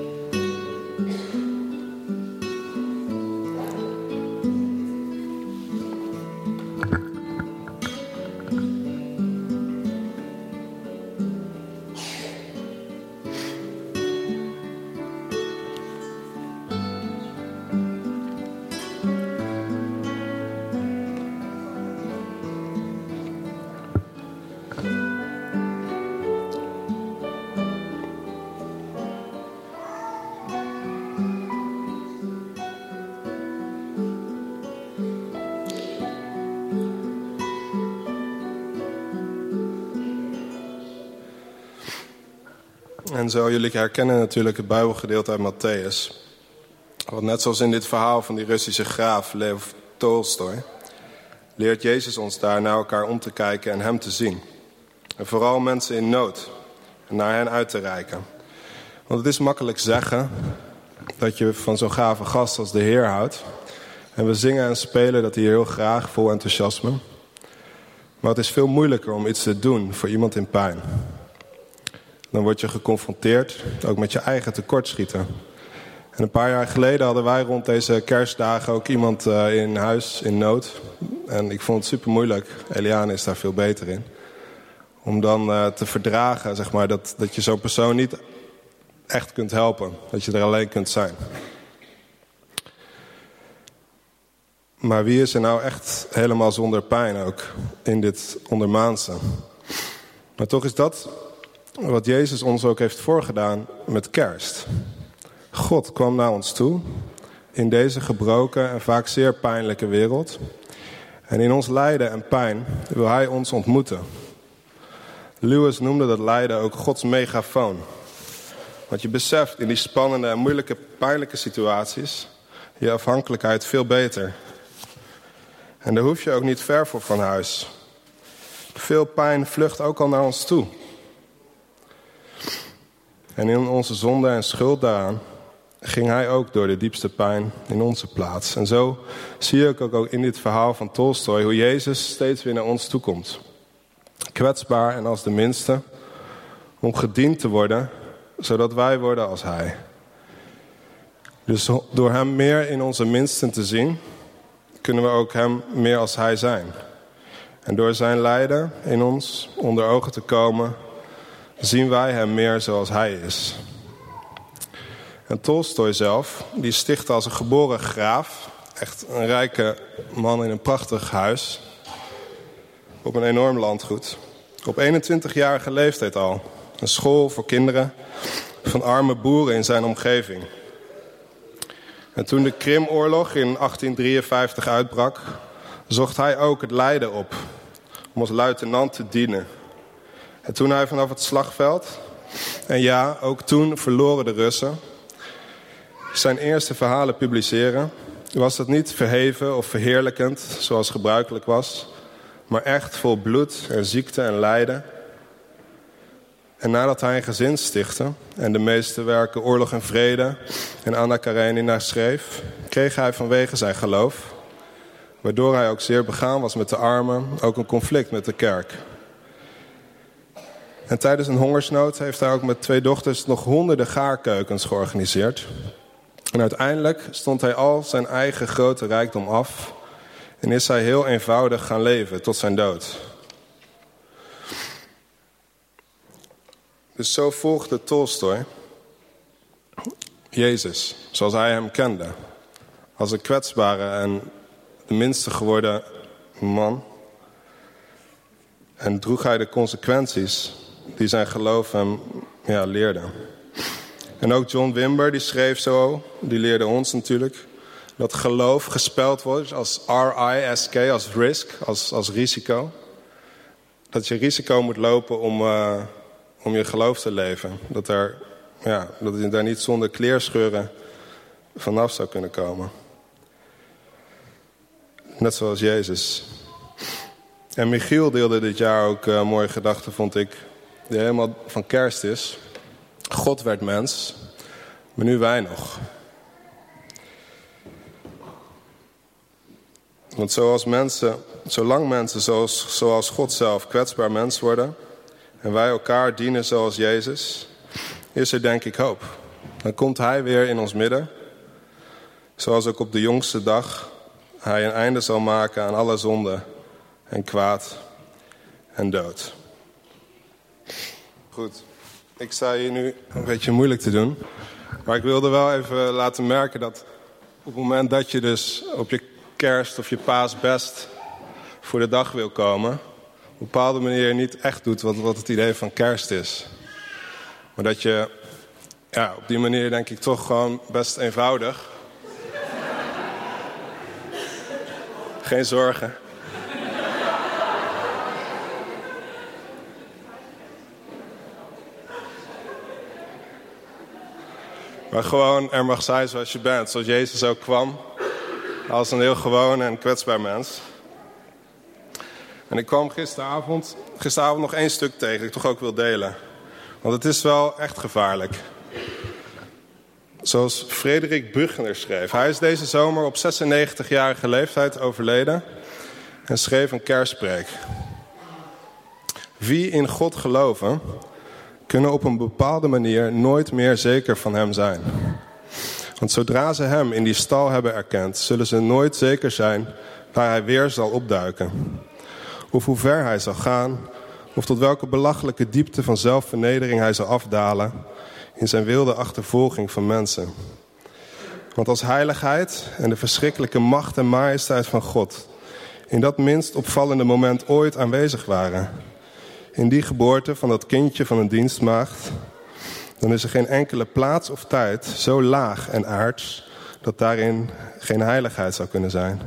En zo, jullie herkennen natuurlijk het Bijbelgedeelte uit Matthäus. Want net zoals in dit verhaal van die Russische graaf Lev Tolstoj, leert Jezus ons daar naar elkaar om te kijken en hem te zien. En vooral mensen in nood en naar hen uit te reiken. Want het is makkelijk zeggen dat je van zo'n gave gast als de Heer houdt. En we zingen en spelen dat hij heel graag, vol enthousiasme. Maar het is veel moeilijker om iets te doen voor iemand in pijn. Dan word je geconfronteerd, ook met je eigen tekortschieten. En een paar jaar geleden hadden wij rond deze kerstdagen ook iemand uh, in huis in nood. En ik vond het super moeilijk. Eliane is daar veel beter in. Om dan uh, te verdragen, zeg maar, dat, dat je zo'n persoon niet echt kunt helpen. Dat je er alleen kunt zijn. Maar wie is er nou echt helemaal zonder pijn ook in dit ondermaanse? Maar toch is dat wat Jezus ons ook heeft voorgedaan met kerst. God kwam naar ons toe in deze gebroken en vaak zeer pijnlijke wereld. En in ons lijden en pijn wil hij ons ontmoeten. Lewis noemde dat lijden ook Gods megafoon. Want je beseft in die spannende en moeilijke, pijnlijke situaties je afhankelijkheid veel beter. En daar hoef je ook niet ver voor van huis. Veel pijn vlucht ook al naar ons toe. En in onze zonde en schuld daaraan ging hij ook door de diepste pijn in onze plaats. En zo zie ik ook in dit verhaal van Tolstoj hoe Jezus steeds weer naar ons toe komt. Kwetsbaar en als de minste, om gediend te worden, zodat wij worden als hij. Dus door hem meer in onze minsten te zien, kunnen we ook hem meer als hij zijn. En door zijn lijden in ons onder ogen te komen, zien wij hem meer zoals hij is. En Tolstoj zelf, die stichtte als een geboren graaf, echt een rijke man in een prachtig huis, op een enorm landgoed. Op eenentwintigjarige leeftijd al. Een school voor kinderen van arme boeren in zijn omgeving. En toen de Krimoorlog in achttien drieënvijftig uitbrak, zocht hij ook het lijden op om als luitenant te dienen. En toen hij vanaf het slagveld, en ja, ook toen verloren de Russen, zijn eerste verhalen publiceren, was dat niet verheven of verheerlijkend, zoals gebruikelijk was, maar echt vol bloed en ziekte en lijden. En nadat hij een gezin stichtte en de meeste werken Oorlog en Vrede en Anna Karenina schreef, kreeg hij vanwege zijn geloof, waardoor hij ook zeer begaan was met de armen, ook een conflict met de kerk. En tijdens een hongersnood heeft hij ook met twee dochters nog honderden gaarkeukens georganiseerd. En uiteindelijk stond hij al zijn eigen grote rijkdom af en is hij heel eenvoudig gaan leven tot zijn dood. Dus zo volgde Tolstoj Jezus, zoals hij hem kende, als een kwetsbare en de minste geworden man. En droeg hij de consequenties die zijn geloof hem ja, leerde. En ook John Wimber, die schreef zo, die leerde ons natuurlijk, dat geloof gespeld wordt als R I S K, als risk, als, als risico. Dat je risico moet lopen om, uh, om je geloof te leven. Dat, er, ja, dat je daar niet zonder kleerscheuren vanaf zou kunnen komen. Net zoals Jezus. En Michiel deelde dit jaar ook een mooie gedachte, vond ik, die helemaal van kerst is. God werd mens, maar nu wij nog. Want zoals mensen, zolang mensen zoals, zoals God zelf kwetsbaar mens worden en wij elkaar dienen zoals Jezus, is er denk ik hoop. Dan komt Hij weer in ons midden, zoals ook op de jongste dag Hij een einde zal maken aan alle zonde en kwaad en dood. Goed, ik sta hier nu een beetje moeilijk te doen, maar ik wilde wel even laten merken dat op het moment dat je dus op je kerst of je paasbest voor de dag wil komen, op een bepaalde manier niet echt doet wat, wat het idee van kerst is. Maar dat je ja, op die manier denk ik toch gewoon best eenvoudig. Geen zorgen. Maar gewoon er mag zijn zoals je bent, zoals Jezus ook kwam. Als een heel gewoon en kwetsbaar mens. En ik kwam gisteravond, gisteravond nog één stuk tegen, dat ik toch ook wil delen. Want het is wel echt gevaarlijk. Zoals Frederik Buchner schreef. Hij is deze zomer op zesennegentigjarige leeftijd overleden en schreef een kerstpreek. Wie in God geloven, kunnen op een bepaalde manier nooit meer zeker van hem zijn. Want zodra ze hem in die stal hebben erkend, zullen ze nooit zeker zijn waar hij weer zal opduiken. Of hoe ver hij zal gaan, of tot welke belachelijke diepte van zelfvernedering hij zal afdalen in zijn wilde achtervolging van mensen. Want als heiligheid en de verschrikkelijke macht en majesteit van God in dat minst opvallende moment ooit aanwezig waren, in die geboorte van dat kindje van een dienstmaagd, dan is er geen enkele plaats of tijd zo laag en aards dat daarin geen heiligheid zou kunnen zijn.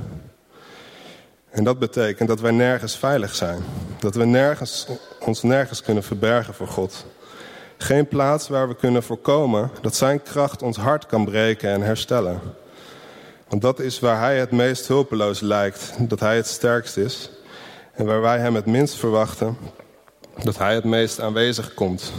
En dat betekent dat wij nergens veilig zijn. Dat we nergens, ons nergens kunnen verbergen voor God. Geen plaats waar we kunnen voorkomen dat zijn kracht ons hart kan breken en herstellen. Want dat is waar hij het meest hulpeloos lijkt, dat hij het sterkst is. En waar wij hem het minst verwachten, dat hij het meest aanwezig komt.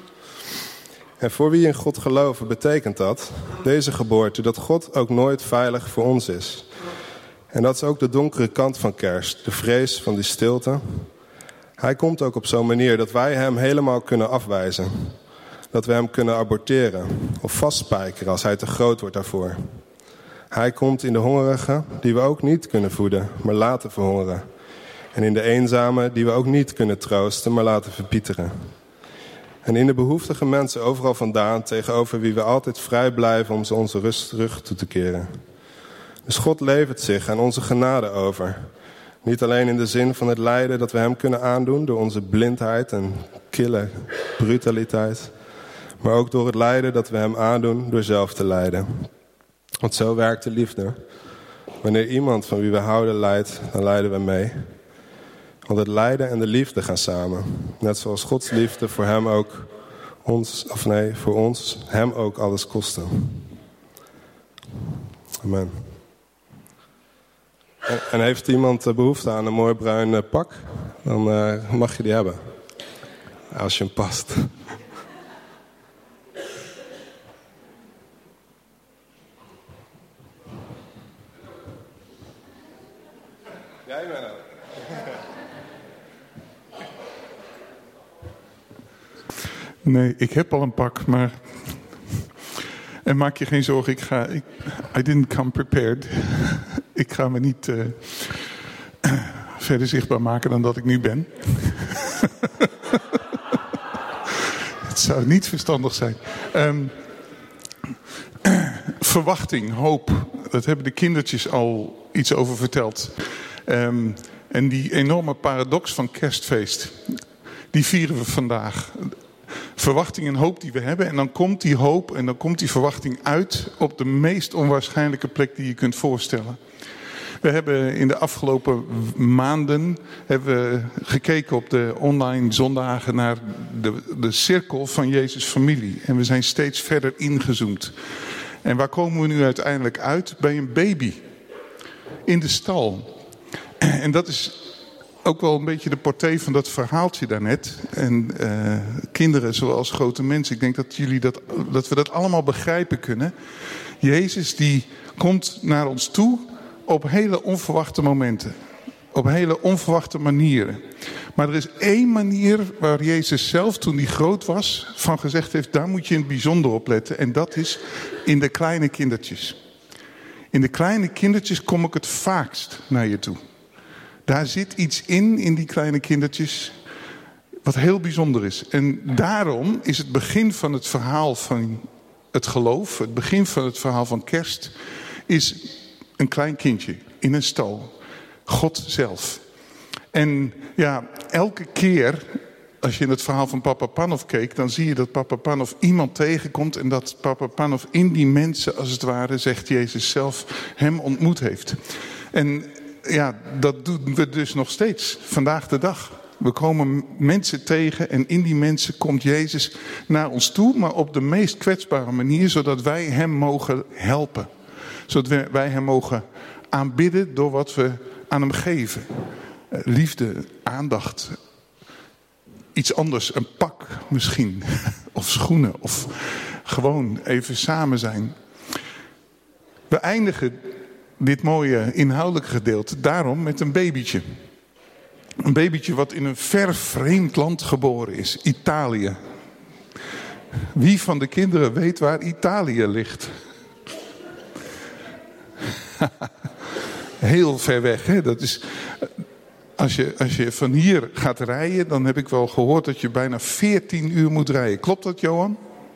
En voor wie in God geloven betekent dat, deze geboorte, dat God ook nooit veilig voor ons is. En dat is ook de donkere kant van kerst, de vrees van die stilte. Hij komt ook op zo'n manier dat wij hem helemaal kunnen afwijzen. Dat we hem kunnen aborteren of vastspijkeren als hij te groot wordt daarvoor. Hij komt in de hongerigen die we ook niet kunnen voeden, maar laten verhongeren. En in de eenzamen die we ook niet kunnen troosten, maar laten verpieteren. En in de behoeftige mensen overal vandaan, tegenover wie we altijd vrij blijven om ze onze rust terug toe te keren. Dus God levert zich aan onze genade over. Niet alleen in de zin van het lijden dat we hem kunnen aandoen door onze blindheid en kille brutaliteit. Maar ook door het lijden dat we hem aandoen door zelf te lijden. Want zo werkt de liefde. Wanneer iemand van wie we houden lijdt, dan lijden we mee. Want het lijden en de liefde gaan samen. Net zoals Gods liefde voor hem ook ons, of nee, voor ons, hem ook alles kostte. Amen. En, en heeft iemand behoefte aan een mooi bruin pak? Dan uh, mag je die hebben. Als je hem past. Jij bent het. Nee, ik heb al een pak, maar... En maak je geen zorgen, ik ga... Ik, I didn't come prepared. Ik ga me niet uh, verder zichtbaar maken dan dat ik nu ben. Het zou niet verstandig zijn. Um, verwachting, hoop. Dat hebben de kindertjes al iets over verteld. Um, en die enorme paradox van kerstfeest, die vieren we vandaag. Verwachting en hoop die we hebben. En dan komt die hoop en dan komt die verwachting uit op de meest onwaarschijnlijke plek die je kunt voorstellen. We hebben in de afgelopen maanden hebben we gekeken op de online zondagen naar de, de cirkel van Jezus' familie. En we zijn steeds verder ingezoomd. En waar komen we nu uiteindelijk uit? Bij een baby. In de stal. En dat is ook wel een beetje de portée van dat verhaaltje daarnet. En uh, kinderen zoals grote mensen. Ik denk dat, jullie dat, dat we dat allemaal begrijpen kunnen. Jezus die komt naar ons toe op hele onverwachte momenten. Op hele onverwachte manieren. Maar er is één manier waar Jezus zelf toen hij groot was van gezegd heeft, daar moet je in het bijzonder op letten. En dat is in de kleine kindertjes. In de kleine kindertjes kom ik het vaakst naar je toe. Daar zit iets in, in die kleine kindertjes, wat heel bijzonder is. En daarom is het begin van het verhaal van het geloof, het begin van het verhaal van kerst, is een klein kindje in een stal. God zelf. En ja, elke keer als je in het verhaal van Papa Panov keek, dan zie je dat Papa Panov iemand tegenkomt en dat Papa Panov in die mensen, als het ware, zegt Jezus zelf, hem ontmoet heeft. En ja, dat doen we dus nog steeds, vandaag de dag. We komen mensen tegen en in die mensen komt Jezus naar ons toe, maar op de meest kwetsbare manier, zodat wij hem mogen helpen. Zodat wij hem mogen aanbidden door wat we aan hem geven. Liefde, aandacht, iets anders, een pak misschien, of schoenen, of gewoon even samen zijn. We eindigen dit mooie inhoudelijke gedeelte daarom met een babytje. Een babytje wat in een ver vreemd land geboren is, Italië. Wie van de kinderen weet waar Italië ligt? Heel ver weg, hè? Dat is, als je, als je van hier gaat rijden, dan heb ik wel gehoord dat je bijna veertien uur moet rijden. Klopt dat, Johan?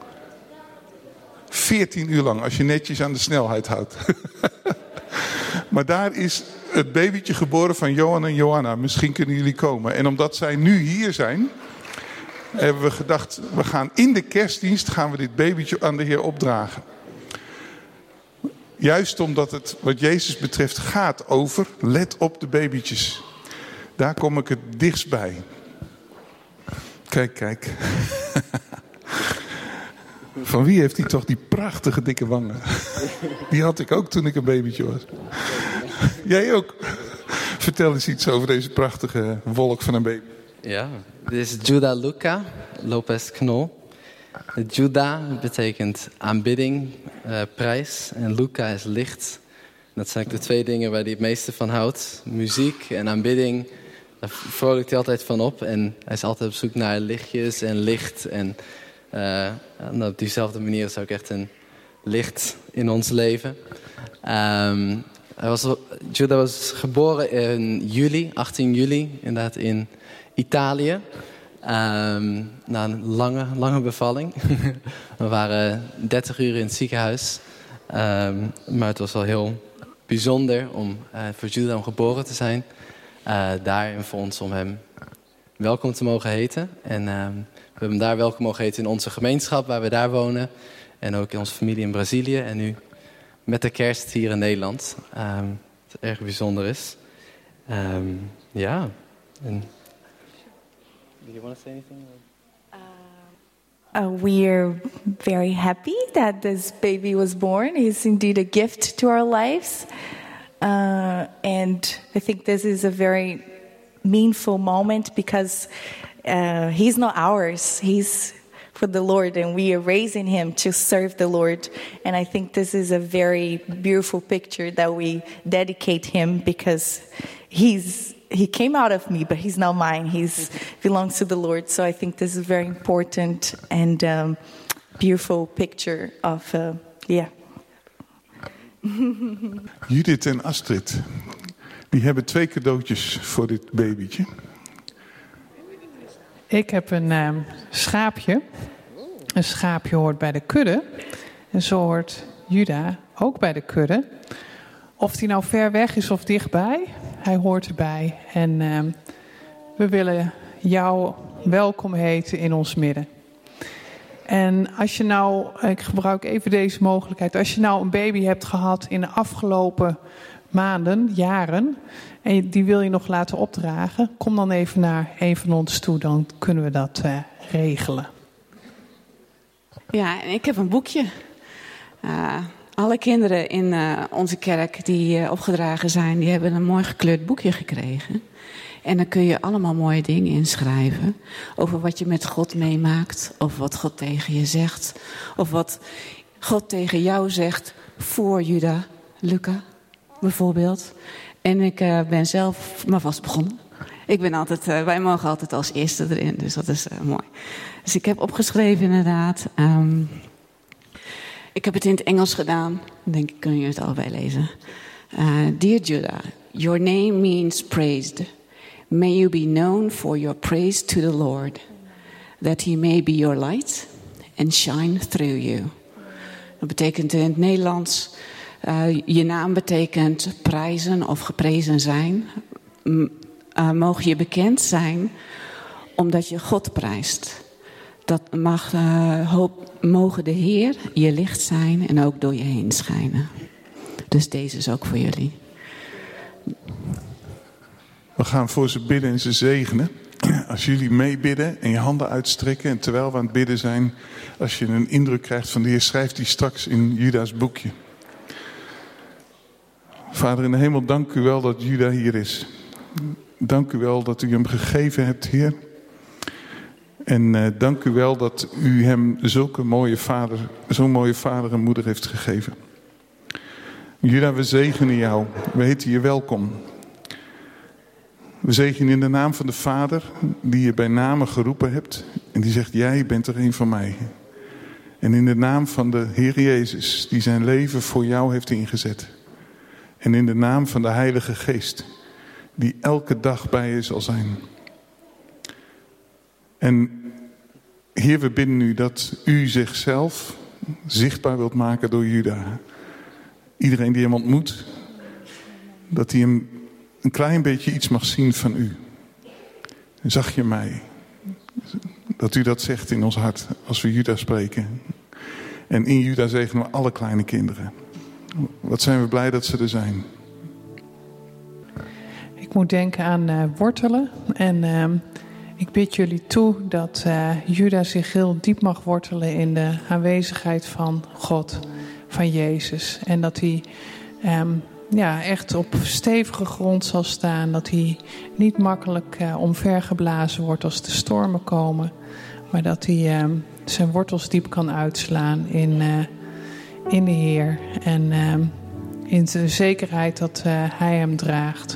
veertien uur lang, als je netjes aan de snelheid houdt. Maar daar is het babytje geboren van Johan en Johanna. Misschien kunnen jullie komen. En omdat zij nu hier zijn, hebben we gedacht, we gaan in de kerstdienst gaan we dit babytje aan de Heer opdragen. Juist omdat het wat Jezus betreft gaat over, let op de babytjes. Daar kom ik het dichtst bij. Kijk, kijk. Van wie heeft hij toch die prachtige dikke wangen? Die had ik ook toen ik een babytje was. Jij ook? Vertel eens iets over deze prachtige wolk van een baby. Ja, dit is Judah Luca Lopez Knol. Judah betekent aanbidding, uh, prijs. En Luca is licht. Dat zijn de twee dingen waar hij het meeste van houdt. Muziek en aanbidding, daar vrolijkt hij altijd van op. En hij is altijd op zoek naar lichtjes en licht. En, uh, en op diezelfde manier is ook echt een licht in ons leven. Um, hij was, Judah was geboren in juli, achttien juli, inderdaad in Italië. Um, na een lange, lange bevalling. We waren dertig uur in het ziekenhuis. Um, maar het was wel heel bijzonder om uh, voor Judah om geboren te zijn. Uh, daar en voor ons om hem welkom te mogen heten. En um, we hebben hem daar welkom mogen heten in onze gemeenschap waar we daar wonen. En ook in onze familie in Brazilië. En nu met de kerst hier in Nederland. Um, wat erg bijzonder is. Um, ja, And do you want to say anything? Uh, we're very happy that this baby was born. He's indeed a gift to our lives. Uh, and I think this is a very meaningful moment because uh, he's not ours. He's for the Lord, and we are raising him to serve the Lord. And I think this is a very beautiful picture that we dedicate him because he's he came out of me, but he's not mine. He's belongs to the Lord. So I think this is a very important and um, beautiful picture of, uh, yeah. Judith en Astrid, die hebben twee cadeautjes voor dit babytje. Ik heb een uh, schaapje. Een schaapje hoort bij de kudde. En zo hoort Juda ook bij de kudde. Of die nou ver weg is of dichtbij, hij hoort erbij. En uh, we willen jou welkom heten in ons midden. En als je nou, ik gebruik even deze mogelijkheid. Als je nou een baby hebt gehad in de afgelopen maanden, jaren, en die wil je nog laten opdragen, kom dan even naar een van ons toe, dan kunnen we dat uh, regelen. Ja, en ik heb een boekje. Uh, alle kinderen in uh, onze kerk die uh, opgedragen zijn, die hebben een mooi gekleurd boekje gekregen. En dan kun je allemaal mooie dingen inschrijven. Over wat je met God meemaakt. Of wat God tegen je zegt. Of wat God tegen jou zegt voor Juda, Luca bijvoorbeeld. En ik uh, ben zelf maar vast begonnen. Ik ben altijd, uh, wij mogen altijd als eerste erin. Dus dat is uh, mooi. Dus ik heb opgeschreven inderdaad. Um, ik heb het in het Engels gedaan. Denk ik, kun je het al bij lezen. Uh, Dear Judah, your name means praised. May you be known for your praise to the Lord, that he may be your light and shine through you. Dat betekent in het Nederlands, uh, je naam betekent prijzen of geprezen zijn. M- uh, mogen je bekend zijn omdat je God prijst. Dat mag, uh, hoop, mogen de Heer je licht zijn en ook door je heen schijnen. Dus deze is ook voor jullie. We gaan voor ze bidden en ze zegenen. Als jullie meebidden en je handen uitstrekken, en terwijl we aan het bidden zijn, als je een indruk krijgt van de Heer, schrijft die straks in Juda's boekje. Vader in de hemel, dank u wel dat Juda hier is. Dank u wel dat u hem gegeven hebt, Heer. En uh, dank u wel dat u hem zulke mooie vader, zo'n mooie vader en moeder heeft gegeven. Juda, we zegenen jou. We heten je welkom. We zegenen in de naam van de Vader, die je bij name geroepen hebt. En die zegt, jij bent er een van mij. En in de naam van de Heer Jezus, die zijn leven voor jou heeft ingezet. En in de naam van de Heilige Geest, die elke dag bij je zal zijn. En Heer, we bidden nu dat u zichzelf zichtbaar wilt maken door Juda. Iedereen die hem ontmoet, dat hij hem een klein beetje iets mag zien van u. Zag je mij? Dat u dat zegt in ons hart als we Juda spreken. En in Juda zegenen we alle kleine kinderen. Wat zijn we blij dat ze er zijn. Ik moet denken aan uh, wortelen. En uh, ik bid jullie toe dat uh, Juda zich heel diep mag wortelen in de aanwezigheid van God, van Jezus. En dat hij um, ja, echt op stevige grond zal staan. Dat hij niet makkelijk uh, omvergeblazen wordt als de stormen komen. Maar dat hij uh, zijn wortels diep kan uitslaan in, uh, in de Heer. En uh, in de zekerheid dat uh, hij hem draagt.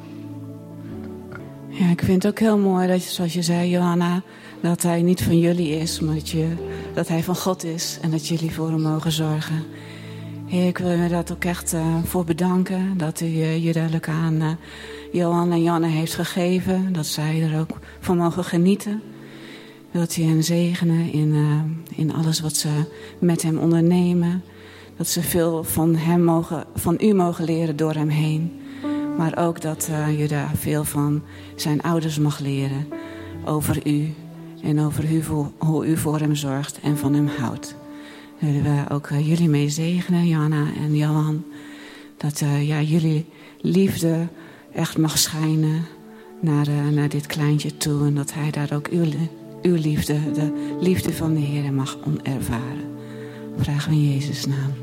Ja, ik vind het ook heel mooi dat je, zoals je zei, Johanna, dat hij niet van jullie is, maar dat, je, dat hij van God is en dat jullie voor hem mogen zorgen. Heer, ik wil je daar ook echt uh, voor bedanken dat u uh, je duidelijk aan uh, Johan en Janne heeft gegeven. Dat zij er ook van mogen genieten. Wilt u hen zegenen in, uh, in alles wat ze met hem ondernemen. Dat ze veel van, hem mogen, van u mogen leren door hem heen. Maar ook dat uh, je daar veel van zijn ouders mag leren over u. En over u, hoe u voor hem zorgt en van hem houdt. Willen we ook uh, jullie mee zegenen, Janna en Johan. Dat uh, ja, jullie liefde echt mag schijnen naar, uh, naar dit kleintje toe. En dat hij daar ook uw, uw liefde, de liefde van de Heer mag ervaren. Vragen we in Jezus' naam.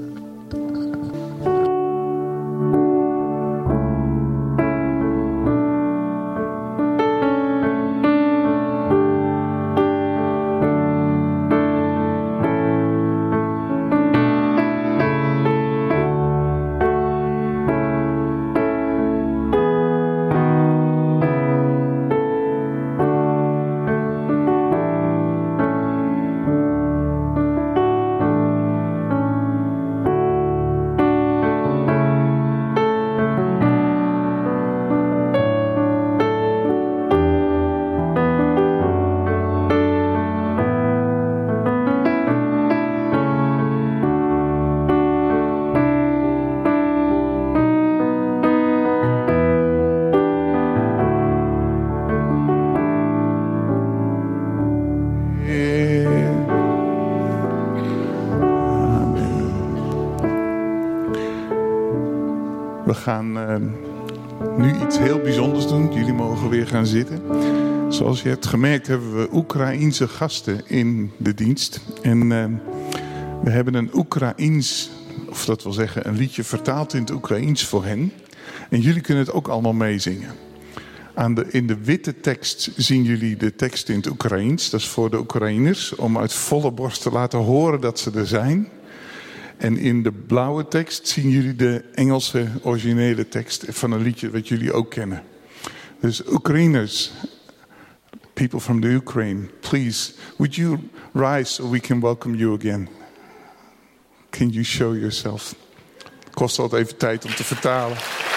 We gaan uh, nu iets heel bijzonders doen. Jullie mogen weer gaan zitten. Zoals je hebt gemerkt hebben we Oekraïense gasten in de dienst. En uh, we hebben een Oekraïens, of dat wil zeggen een liedje vertaald in het Oekraïens voor hen. En jullie kunnen het ook allemaal meezingen. Aan de, in de witte tekst zien jullie de tekst in het Oekraïens. Dat is voor de Oekraïners, om uit volle borst te laten horen dat ze er zijn. En in de blauwe tekst zien jullie de Engelse originele tekst van een liedje wat jullie ook kennen. Dus Oekraïners, people from the Ukraine, please, would you rise so we can welcome you again? Can you show yourself? Het kost altijd even tijd om te vertalen.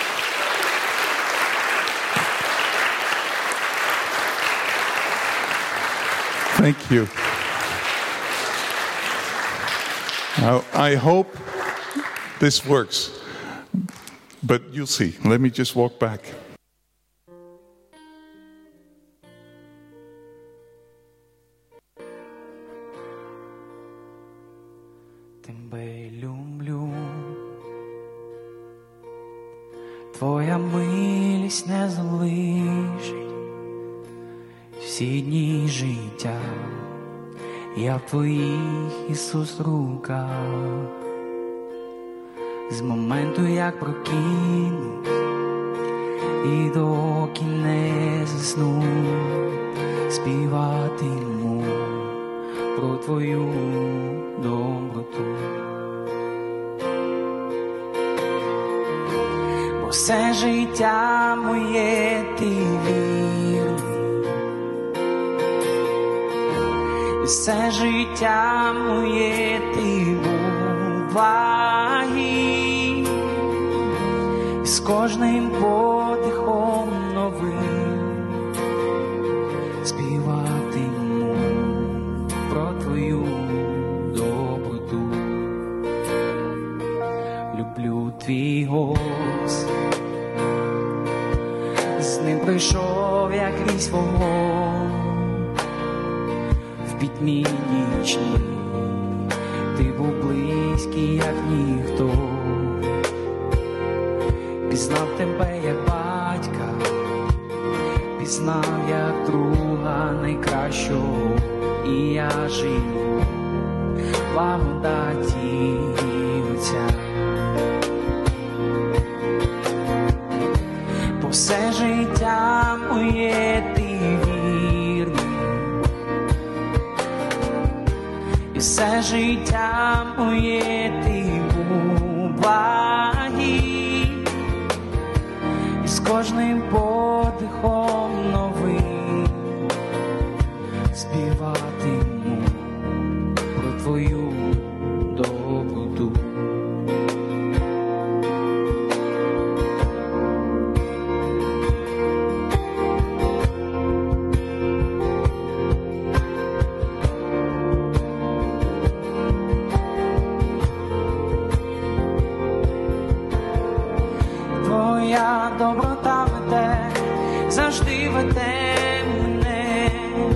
Thank you. Now, I hope this works, but you'll see. Let me just walk back. Тебе люблю, твоя милість не залишить всі дні життя. Я в твоїх, Ісус, руках. З моменту, як прокинусь і доки не засну, співатиму про твою доброту. Бо все життя моє ти вірний, все життя моє ти був вагій, і з кожним подихом новим співатиму про твою доброту. Люблю твій голос, з ним прийшов я крізь вогонь. В пітьмі нічній ти був близький, як ніхто. Пізнав тебе, як батька, пізнав, як друга найкращого. І я живу в благодаті Отця. Бо все життя моє ти вірний, і все життя моє ти був благий, і з кожним подихом новим співатиму про твою доброту. Твоя доброта веде, завжди веде мене.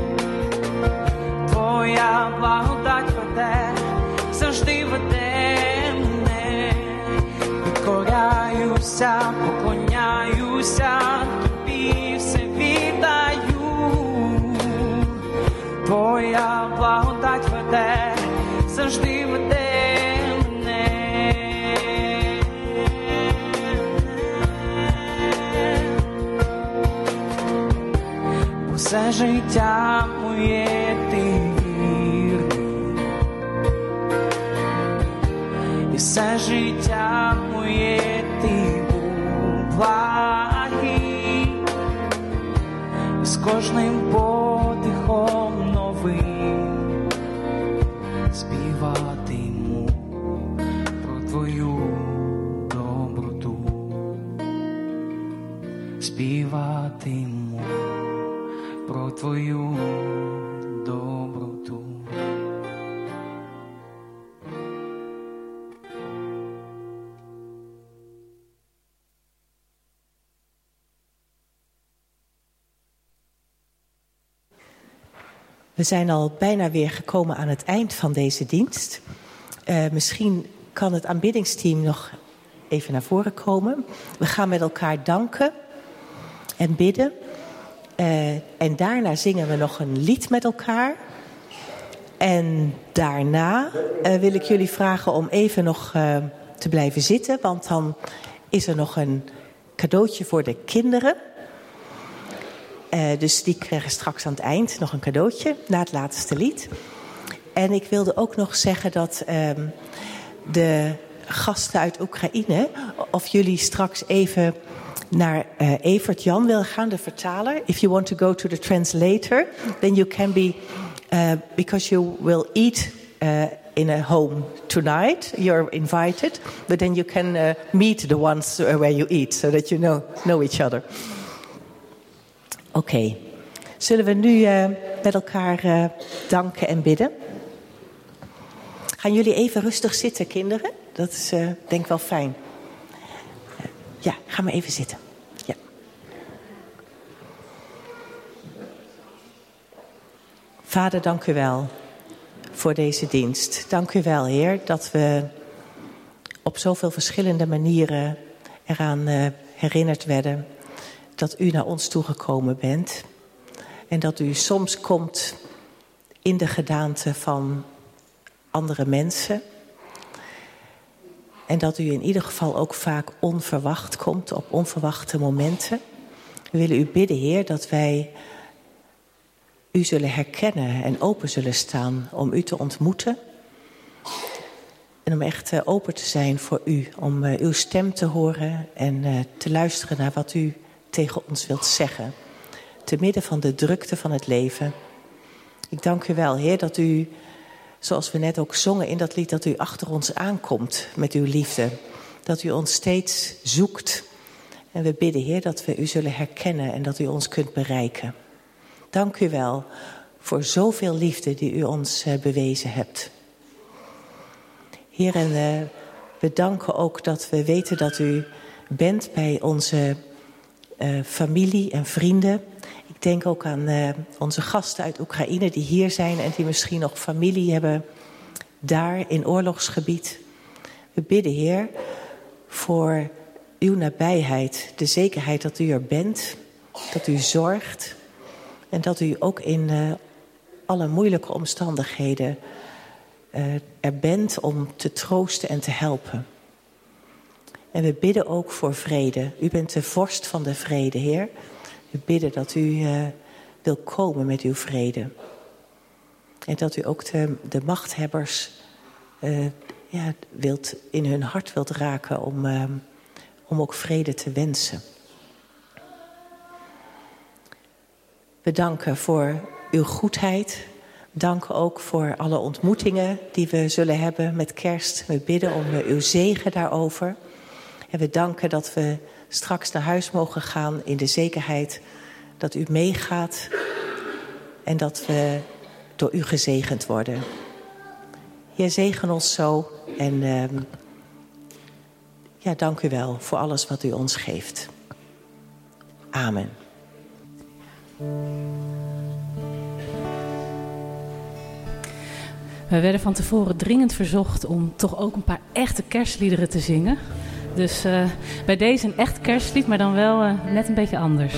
Твоя благодать веде, завжди веде мене. Підкоряюся, поклоняюся тобі, все Усе життя моє ти вірний, і все життя моє ти був благий, і з кожним подихом новим співатиму про твою доброту, співатиму про твою доброту. We zijn al bijna weer gekomen aan het eind van deze dienst. Uh, misschien kan het aanbiddingsteam nog even naar voren komen. We gaan met elkaar danken en bidden. Uh, en daarna zingen we nog een lied met elkaar. En daarna uh, wil ik jullie vragen om even nog uh, te blijven zitten. Want dan is er nog een cadeautje voor de kinderen. Uh, dus die krijgen straks aan het eind nog een cadeautje na het laatste lied. En ik wilde ook nog zeggen dat uh, de gasten uit Oekraïne, of jullie straks even naar uh, Evert Jan willen gaan, de vertaler. If you want to go to the translator, then you can be, uh, because you will eat uh, in a home tonight. You're invited, but then you can uh, meet the ones where you eat, so that you know, know each other. Oké, okay. Zullen we nu uh, met elkaar uh, danken en bidden? Gaan jullie even rustig zitten, kinderen? Dat is uh, denk ik wel fijn. Uh, ja, ga maar even zitten. Ja. Vader, dank u wel voor deze dienst. Dank u wel, Heer, dat we op zoveel verschillende manieren eraan uh, herinnerd werden dat u naar ons toegekomen bent. En dat u soms komt in de gedaante van andere mensen. En dat u in ieder geval ook vaak onverwacht komt op onverwachte momenten. We willen u bidden, Heer, dat wij u zullen herkennen en open zullen staan om u te ontmoeten. En om echt uh, open te zijn voor u, om uh, uw stem te horen en uh, te luisteren naar wat u tegen ons wilt zeggen. Te midden van de drukte van het leven. Ik dank u wel, Heer, dat u, zoals we net ook zongen in dat lied, dat u achter ons aankomt met uw liefde. Dat u ons steeds zoekt. En we bidden, Heer, dat we u zullen herkennen en dat u ons kunt bereiken. Dank u wel voor zoveel liefde die u ons uh, bewezen hebt. Heer, en uh, we danken ook dat we weten dat u bent bij onze uh, familie en vrienden. Ik denk ook aan uh, onze gasten uit Oekraïne die hier zijn en die misschien nog familie hebben daar in oorlogsgebied. We bidden, Heer, voor uw nabijheid, de zekerheid dat u er bent, dat u zorgt en dat u ook in uh, alle moeilijke omstandigheden uh, er bent om te troosten en te helpen. En we bidden ook voor vrede. U bent de vorst van de vrede, Heer. We bidden dat u uh, wil komen met uw vrede. En dat u ook de, de machthebbers uh, ja, wilt, in hun hart wilt raken om, uh, om ook vrede te wensen. We danken voor uw goedheid. We danken ook voor alle ontmoetingen die we zullen hebben met kerst. We bidden om uh, uw zegen daarover. En we danken dat we straks naar huis mogen gaan in de zekerheid dat u meegaat en dat we door u gezegend worden. Heer, zegen ons zo en uh, ja, dank u wel voor alles wat u ons geeft. Amen. We werden van tevoren dringend verzocht om toch ook een paar echte kerstliederen te zingen. Dus uh, bij deze een echt kerstlied, maar dan wel uh, net een beetje anders.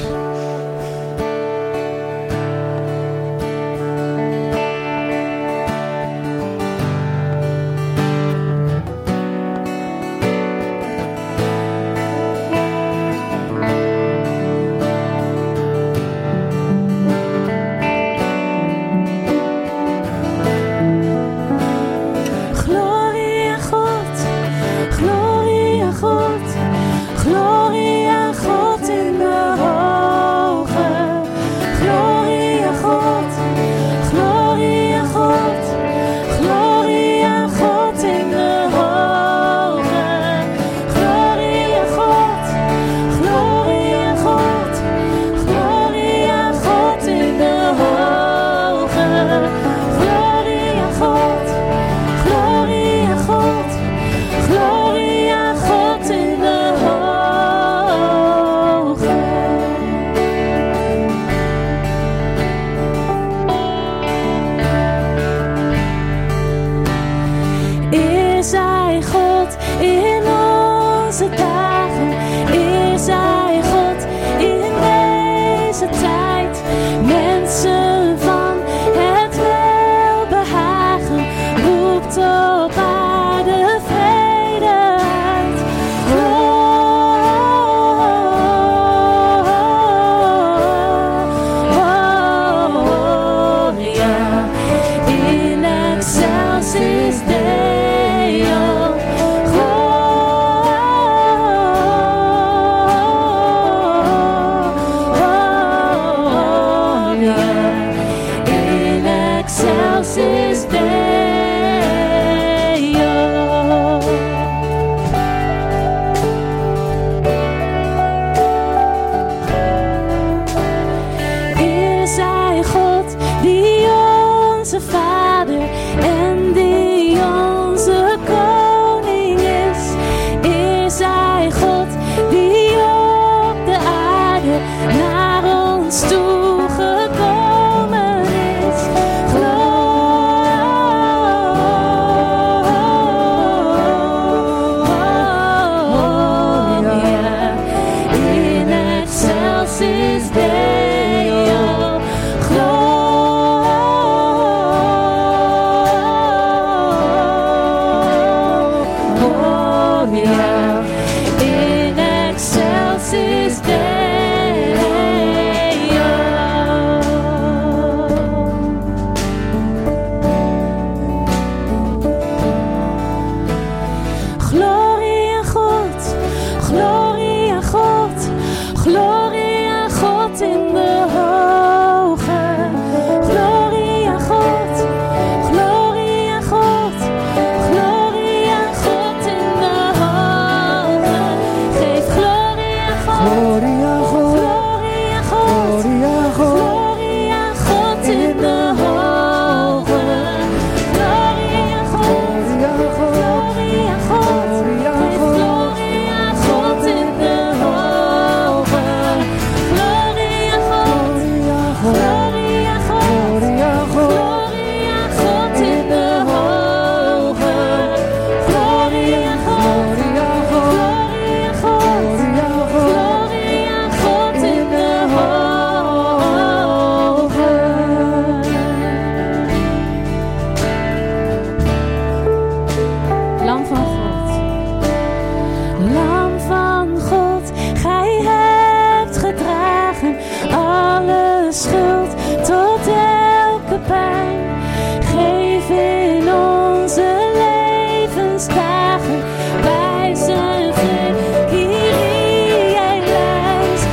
onze Vader en die onze koning is. Is hij God die op de aarde naar ons toe gekomen is. Gloria in excelsis Deo. Gloria in excelsis Deo. Glorie aan God, glorie aan God, glorie aan God in de hoge. Glorie aan God, glorie aan God, glorie aan God in de hoge. Geef glorie aan God, glorie aan God, glorie aan God, glorie aan God in de hoge. Glorie aan God, glorie aan God, geef glorie aan God in de hoge. Glorie aan God, glorie aan God, glorie aan God in de hoge. Glorie aan God, glorie aan God, glorie aan God in de hoge. Lam van God, Lam van God, gij hebt gedragen alle schuld tot elke pijn. Geef in onze levensdagen bij zijn vlees, Kyrie eleis.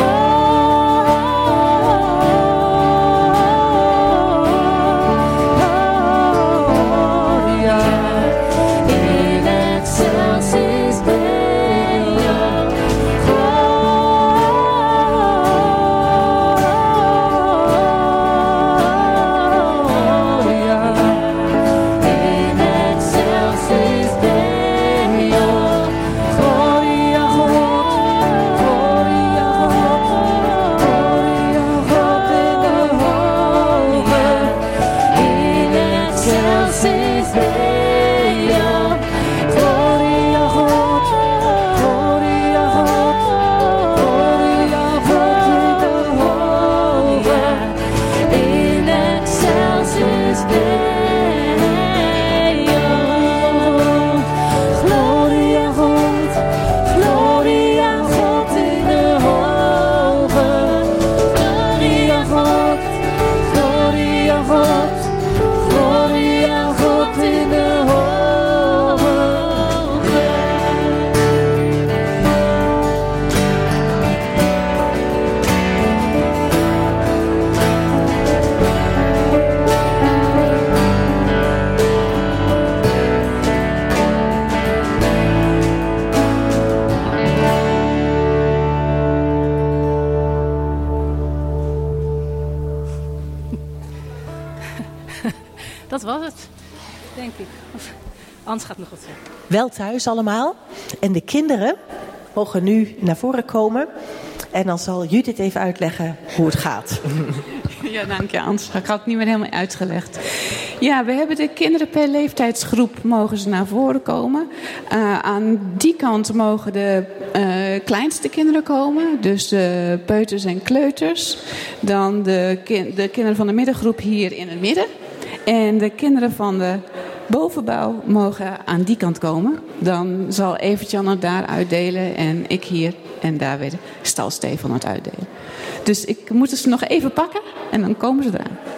Gloria in excelsis Deo. Gloria in excelsis Deo. Gloria God, gloria God, gloria God in de hoge. In excelsis Deo. Gloria God, gloria God, gloria God in de hoge. In excelsis Deo. Gloria God, gloria God in de hoge. Gloria God, gloria God, gloria God in de hoge. Dat was het, denk ik. Of, Ans gaat nog wat zeggen. Wel thuis allemaal. En de kinderen mogen nu naar voren komen. En dan zal Judith even uitleggen hoe het gaat. Ja, dank je, Ans. Ik had het niet meer helemaal uitgelegd. Ja, we hebben de kinderen per leeftijdsgroep mogen ze naar voren komen. Uh, aan die kant mogen de uh, kleinste kinderen komen. Dus de peuters en kleuters. Dan de, ki- de kinderen van de middengroep hier in het midden. En de kinderen van de bovenbouw mogen aan die kant komen. Dan zal Evert-Jan het daar uitdelen en ik hier en daar weer Stal Stefan het uitdelen. Dus ik moet ze nog even pakken en dan komen ze eraan.